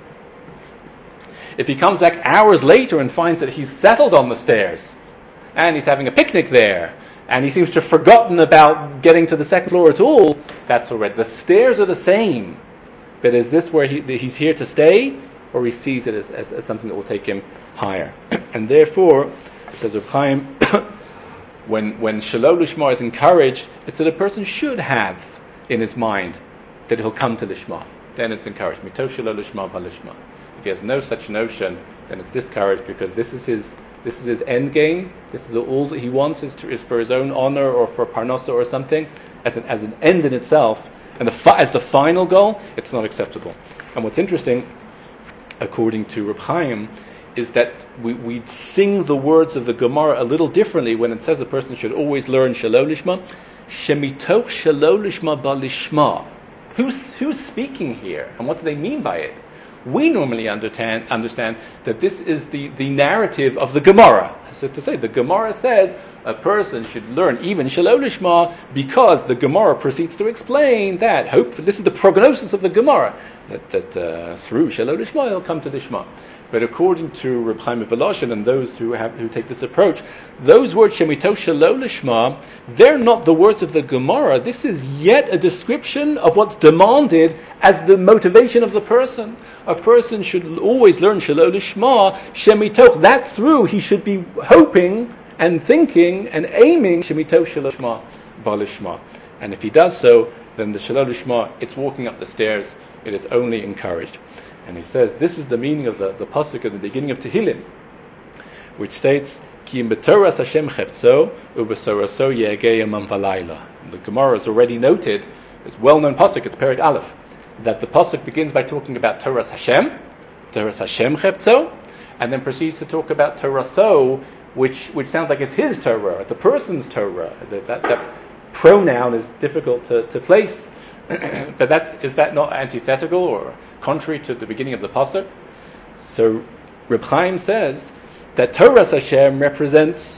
If he comes back hours later and finds that he's settled on the stairs and he's having a picnic there and he seems to have forgotten about getting to the second floor at all, that's already, the stairs are the same. But is this where he, he's here to stay, or he sees it as, as, as something that will take him higher? And therefore, says Reb Chaim, when when shalom lishma is encouraged, it's that a person should have in his mind that he'll come to lishma. Then it's encouraged. Mito shalom lishma balishma. If he has no such notion, then it's discouraged, because this is his this is his end game. This is all that he wants is, to, is for his own honor or for parnasa or something as an as an end in itself. And the fi- as the final goal, it's not acceptable. And what's interesting, according to Reb Chaim, is that we, we sing the words of the Gemara a little differently when it says a person should always learn shalom lishma. Shemitoch shalom lishma balishma. Who's who's speaking here, and what do they mean by it? We normally understand understand that this is the, the narrative of the Gemara. So to say, the Gemara says a person should learn even shalom lishma because the Gemara proceeds to explain that. Hopefully, this is the prognosis of the Gemara, that, that uh, through shalom lishma he'll come to lishma. But according to Reb Chaim Volozhin and those who have who take this approach, those words Shemito Shelo Lishma, they're not the words of the Gemara. This is yet a description of what's demanded as the motivation of the person. A person should always learn Shelo Lishma, Shemito. That through he should be hoping and thinking and aiming Shemito Shelo Lishma, Balishma. And if he does so, then the Shelo Lishma, it's walking up the stairs. It is only encouraged. And he says, this is the meaning of the, the pasuk at the beginning of Tehillim, which states, Ki im b'toras Hashem chefzo, u'b'soraso ye'egei yamam v'layla. The Gemara has already noted, it's well-known pasuk, it's Perek Aleph, that the pasuk begins by talking about Toras Hashem, Toras Hashem chefzo, and then proceeds to talk about Toraso, which which sounds like it's his Torah, the person's Torah. That, that, that pronoun is difficult to, to place. But that's is that not antithetical or contrary to the beginning of the pasuk? So Reb Chaim says that Toras Hashem represents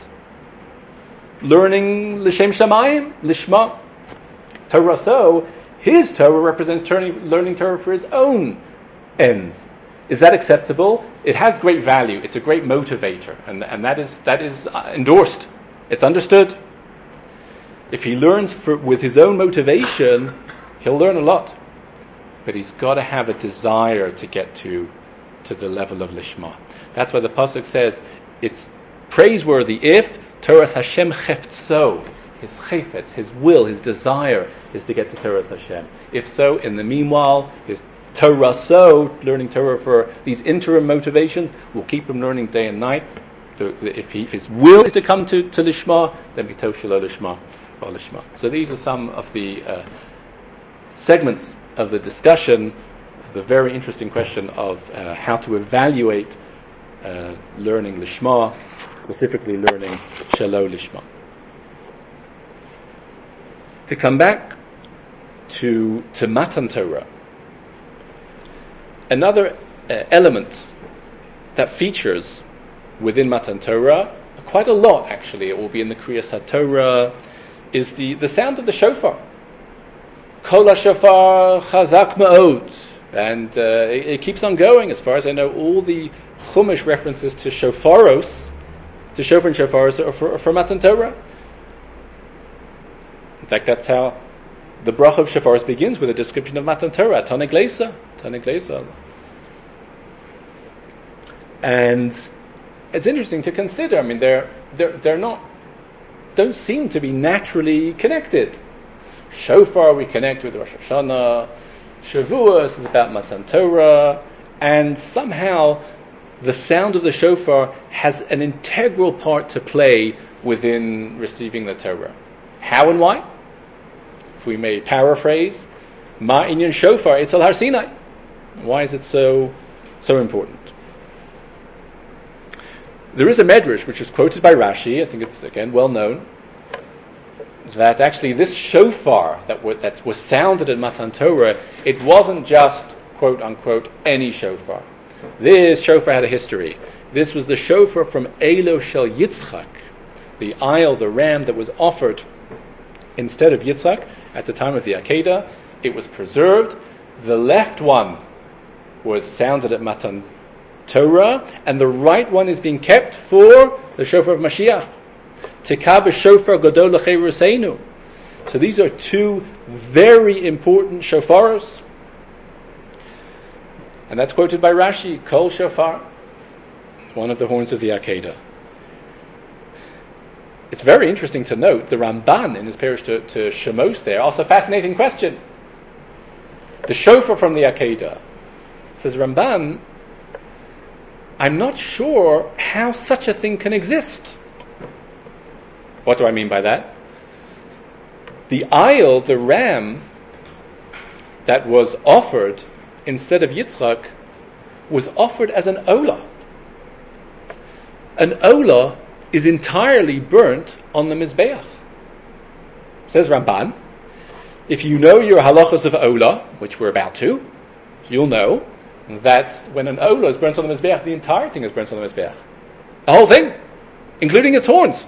learning l'shem shamayim, lishma. Toraso, his Torah represents turning, learning Torah for his own ends. Is that acceptable? It has great value. It's a great motivator, and and that is that is endorsed. It's understood. If he learns for, with his own motivation, he'll learn a lot, but he's got to have a desire to get to to the level of lishma. That's why the pasuk says it's praiseworthy if Toras Hashem cheftso, his chefetz, his will, his desire is to get to Toras Hashem. If so, in the meanwhile, his Toraso, learning Torah for these interim motivations, will keep him learning day and night. The, the, if, he, if his will is to come to, to lishma, then bito shelo lishma or lishma. So these are some of the uh, segments of the discussion, the very interesting question of uh, how to evaluate uh, learning lishma, specifically learning shelo lishma. To come back to to Matan Torah, another uh, element that features within Matan Torah, quite a lot actually, it will be in the Kriyas HaTorah, is the, the sound of the shofar. Kol HaShofar Chazak Ma'od. And uh, it, it keeps on going. As far as I know, all the Chumash references to shofaros, to shofar and shofaros, are for, are for Matan Torah. In fact, that's how the bracha of shofaros begins, with a description of Matan Torah, Taneg Leisa, Taneg Leisa. And it's interesting to consider. I mean, they're they're they're not don't seem to be naturally connected. Shofar we connect with Rosh Hashanah, Shavuos is about Matan Torah, and somehow the sound of the shofar has an integral part to play within receiving the Torah. How and why? If we may paraphrase, Ma inyan shofar etzel Har Sinai. Why is it so so important? There is a medrash which is quoted by Rashi. I think it's again well known that actually this shofar that was, that was sounded at Matan Torah, it wasn't just quote unquote any shofar. This shofar had a history. This was the shofar from Elo Shel Yitzchak, the Isle, the ram that was offered instead of Yitzchak at the time of the Akedah. It was preserved. The left one was sounded at Matan Torah, and the right one is being kept for the shofar of Mashiach. Tekab shofar gadol l'chei ruseinu. So these are two very important shofaros, and that's quoted by Rashi. Kol shofar, one of the horns of the Akedah. It's very interesting to note the Ramban in his parish to, to Shemos there asks a fascinating question. The shofar from the Akedah, says Ramban, I'm not sure how such a thing can exist. What do I mean by that? The Isle, the ram that was offered instead of Yitzchak, was offered as an olah. An olah is entirely burnt on the Mizbeach. Says Ramban, if you know your halachas of olah, which we're about to, you'll know that when an olah is burnt on the Mizbeach, the entire thing is burnt on the Mizbeach. The whole thing, including its horns.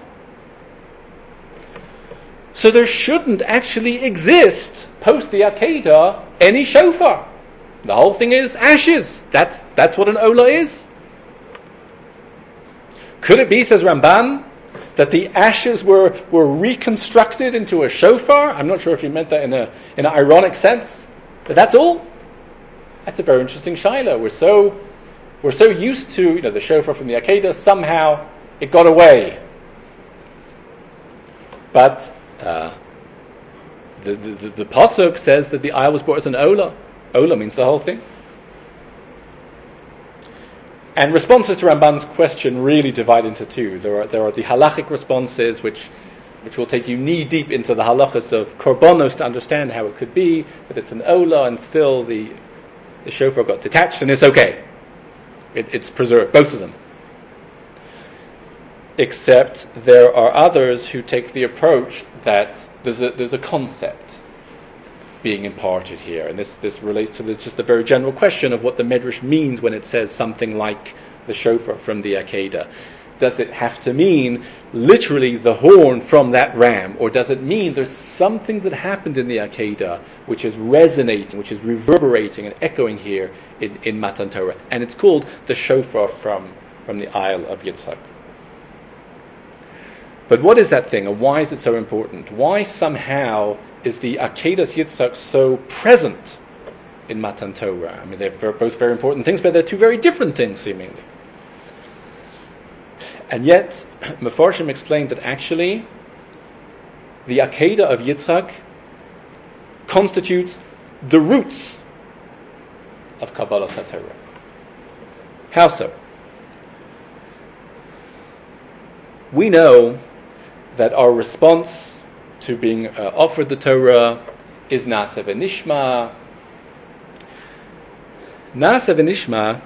So there shouldn't actually exist, post the Akedah, any shofar. The whole thing is ashes. That's that's what an olah is. Could it be, says Ramban, that the ashes were, were reconstructed into a shofar? I'm not sure if he meant that in a in an ironic sense, but that's all. That's a very interesting shaila. We're so we're so used to, you know, the shofar from the Akedah. Somehow it got away, but uh, the, the the the pasuk says that the ayil was brought as an ola. Ola means the whole thing. And responses to Ramban's question really divide into two. There are there are the halachic responses, which which will take you knee deep into the halachas of korbanos to understand how it could be that it's an ola and still the the shofar got detached and it's okay. It, it's preserved, both of them. Except there are others who take the approach that there's a there's a concept being imparted here, and this this relates to the, just a very general question of what the Medrash means when it says something like the shofar from the Akedah. Does it have to mean literally the horn from that ram, or does it mean there's something that happened in the Akedah which is resonating, which is reverberating and echoing here in, in Matan Torah, and it's called the shofar from from the Isle of Yitzhak. But what is that thing, and why is it so important? Why somehow is the Akedas Yitzchak so present in Matan Torah? I mean, they're both very important things, but they're two very different things, seemingly. And yet, Mefarshim explained that actually, the Akedah of Yitzchak constitutes the roots of Kabbalas HaTorah. How so? We know that our response to being uh, offered the Torah is Na'aseh V'Nishma. Na'aseh V'Nishma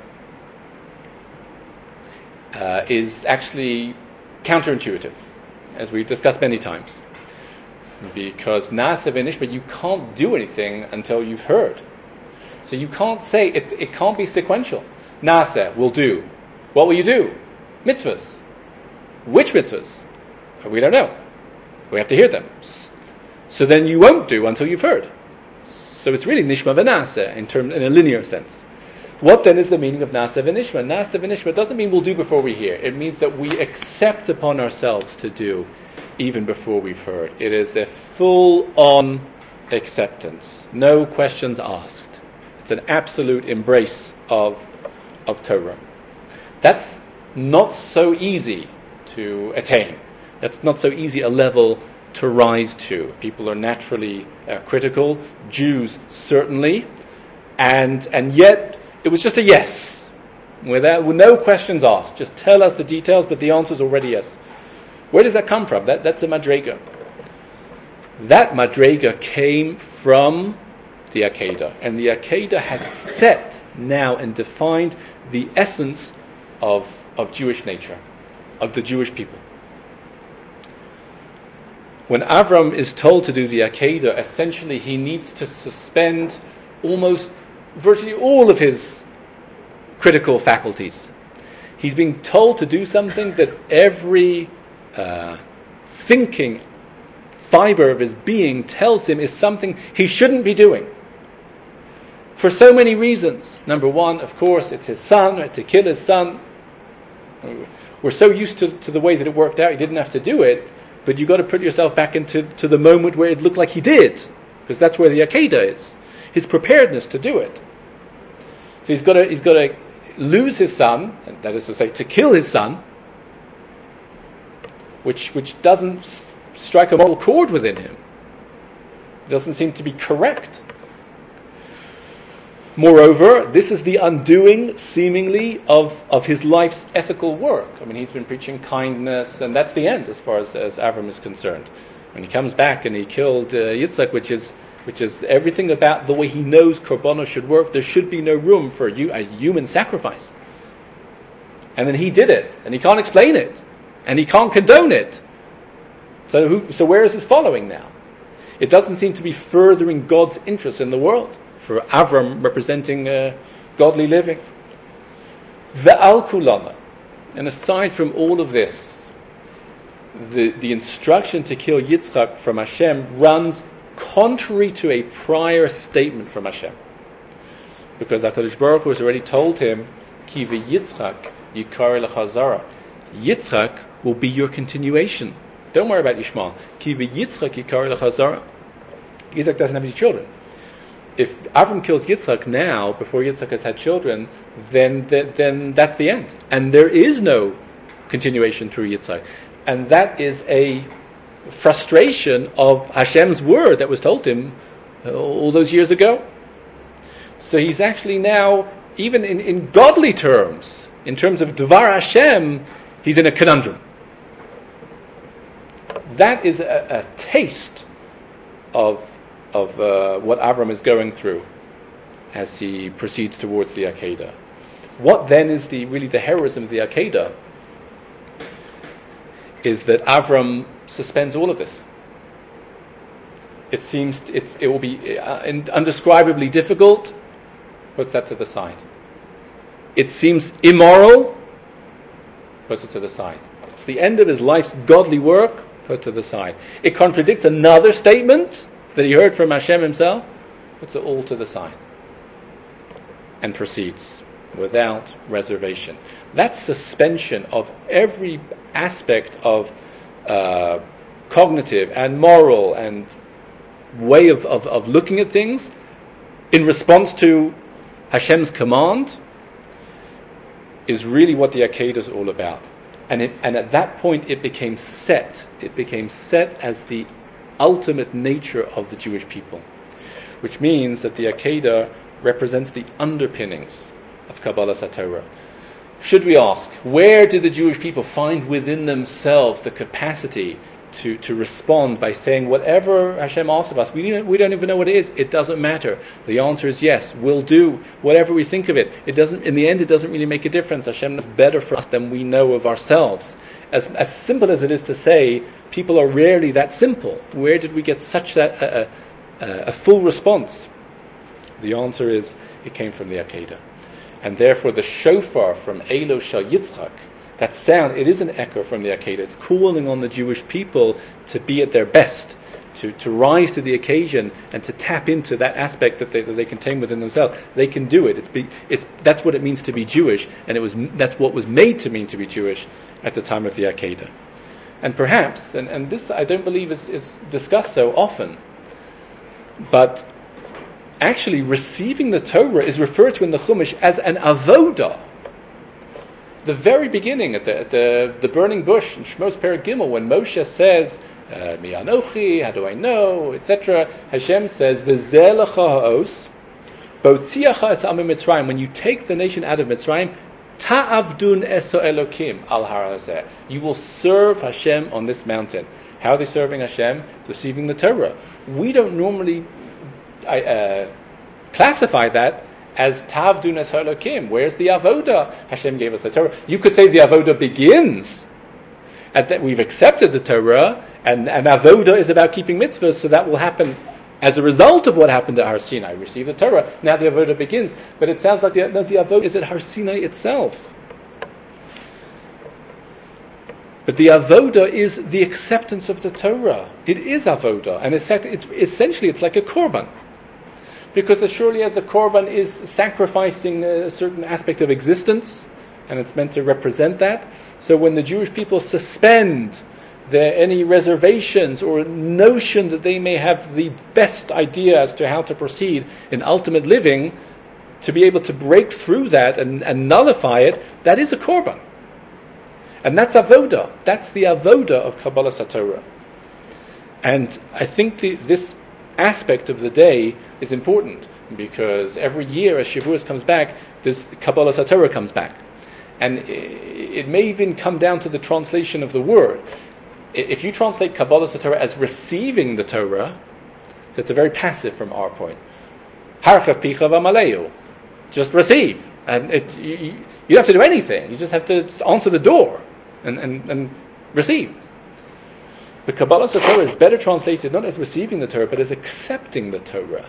uh, is actually counterintuitive, as we've discussed many times. Because Na'aseh V'Nishma, you can't do anything until you've heard. So you can't say, it, it can't be sequential. Na'aseh, will do. What will you do? Mitzvahs. Which mitzvahs? We don't know. We have to hear them. So then you won't do until you've heard. So it's really Nishma V'Naseh in term, in a linear sense. What then is the meaning of Na'aseh V'Nishma? Na'aseh V'Nishma doesn't mean we'll do before we hear. It means that we accept upon ourselves to do even before we've heard. It is a full-on acceptance. No questions asked. It's an absolute embrace of, of Torah. That's not so easy to attain. That's not so easy a level to rise to. People are naturally uh, critical, Jews certainly, and and yet it was just a yes, without with no questions asked. Just tell us the details, but the answer's already yes. Where does that come from? That that's a madrega. That madrega came from the Akedah, and the Akedah has set now and defined the essence of of Jewish nature, of the Jewish people. When Avram is told to do the Akedah, essentially he needs to suspend almost virtually all of his critical faculties. He's being told to do something that every uh, thinking fiber of his being tells him is something he shouldn't be doing. For so many reasons. Number one, of course, it's his son, right, to kill his son. We're so used to, to the way that it worked out, he didn't have to do it. But you've got to put yourself back into to the moment where it looked like he did, because that's where the Akedah is. His preparedness to do it. So he's got to he's got to lose his son, and that is to say, to kill his son, which which doesn't strike a moral chord within him. It doesn't seem to be correct. Moreover, this is the undoing, seemingly, of, of his life's ethical work. I mean, he's been preaching kindness, and that's the end as far as, as Avram is concerned. When he comes back and he killed uh, Yitzhak, which is which is everything about the way he knows korbanos should work, there should be no room for a, a human sacrifice. And then he did it, and he can't explain it, and he can't condone it. So, who, so where is his following now? It doesn't seem to be furthering God's interest in the world, for Avram representing uh, godly living. Ve'al kulana. And aside from all of this, the, the instruction to kill Yitzchak from Hashem runs contrary to a prior statement from Hashem. Because HaKadosh Baruch Hu has already told him, Ki ve'Yitzchak yikar lechazara. Yitzchak will be your continuation. Don't worry about Yishmael. Ki v'Yitzchak yikar l'chazara. Yitzchak doesn't have any children. If Avram kills Yitzchak now, before Yitzchak has had children, then, then then that's the end. And there is no continuation through Yitzchak. And that is a frustration of Hashem's word that was told him all those years ago. So he's actually now, even in, in godly terms, in terms of Devar Hashem, he's in a conundrum. That is a, a taste of of uh, what Avram is going through as he proceeds towards the Akedah. What then is the really the heroism of the Akedah? Is that Avram suspends all of this. It seems it's, it will be uh, undescribably difficult, puts that to the side. It seems immoral, puts it to the side. It's the end of his life's godly work, put to the side. It contradicts another statement that he heard from Hashem himself, puts it all to the side and proceeds without reservation. That suspension of every aspect of uh, cognitive and moral and way of, of, of looking at things in response to Hashem's command is really what the Akedah is all about. And, it, and at that point it became set. It became set as the ultimate nature of the Jewish people, which means that the Akedah represents the underpinnings of Kabbalas HaTorah. Should we ask, where did the Jewish people find within themselves the capacity to, to respond by saying whatever Hashem asks of us, we don't, we don't even know what it is, it doesn't matter. The answer is yes, we'll do whatever we think of it. It doesn't, in the end, it doesn't really make a difference. Hashem knows better for us than we know of ourselves. As, as simple as it is to say, people are rarely that simple. Where did we get such that a, a, a full response? The answer is, it came from the Akedah. And therefore the shofar from Elo Shel Yitzchak, that sound, it is an echo from the Akedah. It's calling on the Jewish people to be at their best, to, to rise to the occasion and to tap into that aspect that they, that they contain within themselves. They can do it. It's, be, it's that's what it means to be Jewish, and it was that's what was made to mean to be Jewish at the time of the Akedah. And perhaps, and, and this I don't believe is, is discussed so often, but actually receiving the Torah is referred to in the Chumash as an avodah. The very beginning, at the, at the, the burning bush in Shmos Perek Gimel, when Moshe says, Mi Anochi, how do I know, et cetera, Hashem says, V'zeh lecha ha'os, b'otziacha es am Mitzrayim, when you take the nation out of Mitzrayim, ta'avdun eso Elokim al har hazeh. You will serve Hashem on this mountain. How are they serving Hashem? Receiving the Torah. We don't normally uh, classify that as Tavdun es Elokim. Where's the avoda? Hashem gave us the Torah. You could say the avoda begins at that we've accepted the Torah, and, and avoda is about keeping mitzvahs, so that will happen as a result of what happened at Har Sinai. Receive the Torah. Now the avoda begins. But it sounds like the, no, the avoda is at Har Sinai itself. But the avoda is the acceptance of the Torah. It is avoda, and it's, it's essentially it's like a korban. Because as surely as a korban is sacrificing a certain aspect of existence, and it's meant to represent that, so when the Jewish people suspend their, any reservations or notion that they may have the best idea as to how to proceed in ultimate living, to be able to break through that and, and nullify it, that is a korban. And that's avoda. That's the avoda of Kabbalas HaTorah. And I think the, this aspect of the day is important, because every year as Shavuos comes back, this Kabbalas HaTorah comes back. And it may even come down to the translation of the word. If you translate Kabbalas HaTorah as receiving the Torah, so it's a very passive from our point. Harchav picha v'maleu. Just receive. And it, you, you don't have to do anything. You just have to answer the door and, and, and receive. But Kabbalas HaTorah is better translated not as receiving the Torah, but as accepting the Torah.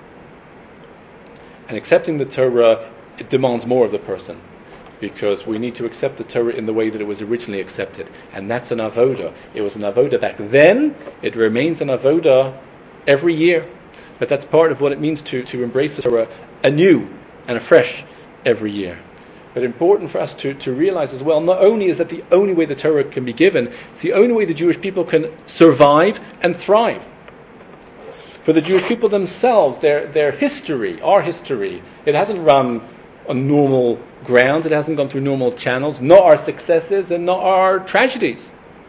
And accepting the Torah, it demands more of the person, because we need to accept the Torah in the way that it was originally accepted. And that's an avoda. It was an avoda back then. It remains an avoda every year. But that's part of what it means to, to embrace the Torah anew and afresh every year. but important for us to, to realize as well, not only is that the only way the Torah can be given, it's the only way the Jewish people can survive and thrive. For the Jewish people themselves, their their history, our history, it hasn't run on normal grounds, it hasn't gone through normal channels, not our successes and not our tragedies.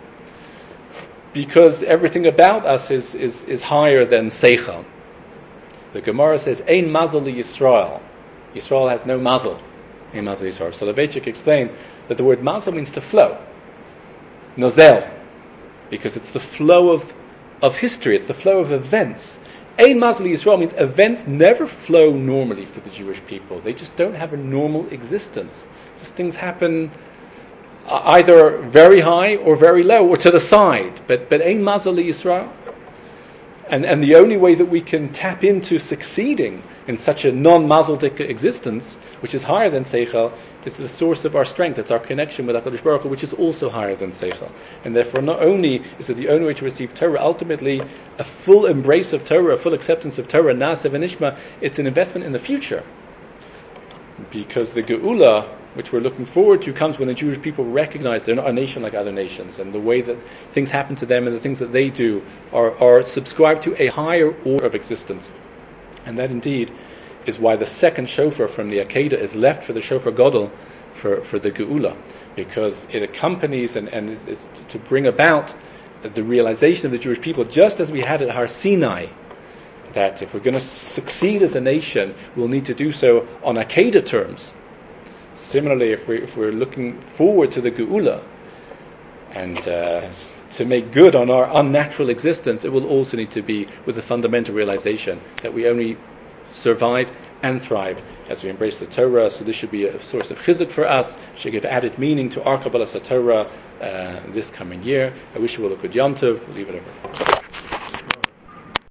Because everything about us is, is, is higher than Seichel. The Gemara says, Ein mazel li Yisrael. Yisrael has no mazel. Ein mazel li Yisrael. Soloveitchik explained that the word mazel means to flow. Nozel. Because it's the flow of, of history, it's the flow of events. Ein mazel li Yisrael means events never flow normally for the Jewish people. They just don't have a normal existence. Just things happen either very high or very low or to the side. But but Ein mazel li Yisrael. And and the only way that we can tap into succeeding in such a non-mazeldik existence, which is higher than Seichel, is the source of our strength. It's our connection with HaKadosh Baruch Hu, which is also higher than Seichel. And therefore, not only is it the only way to receive Torah, ultimately, a full embrace of Torah, a full acceptance of Torah, Na'aseh v'Nishma, it's an investment in the future. Because the Geula, which we're looking forward to, comes when the Jewish people recognize they're not a nation like other nations, and the way that things happen to them and the things that they do are, are subscribed to a higher order of existence. And that indeed is why the second shofar from the Akedah is left for the shofar Gadol, for, for the Geula, because it accompanies and, and is, is to bring about the realization of the Jewish people, just as we had at Har Sinai, that if we're going to succeed as a nation, we'll need to do so on Akedah terms. Similarly, if, we, if we're looking forward to the Geula and uh, to make good on our unnatural existence, it will also need to be with the fundamental realization that we only survive and thrive as we embrace the Torah. So this should be a source of chizuk for us, should give added meaning to our Kabbalas HaTorah uh, this coming year. I wish you all a good Yom Tov. We'll leave it over.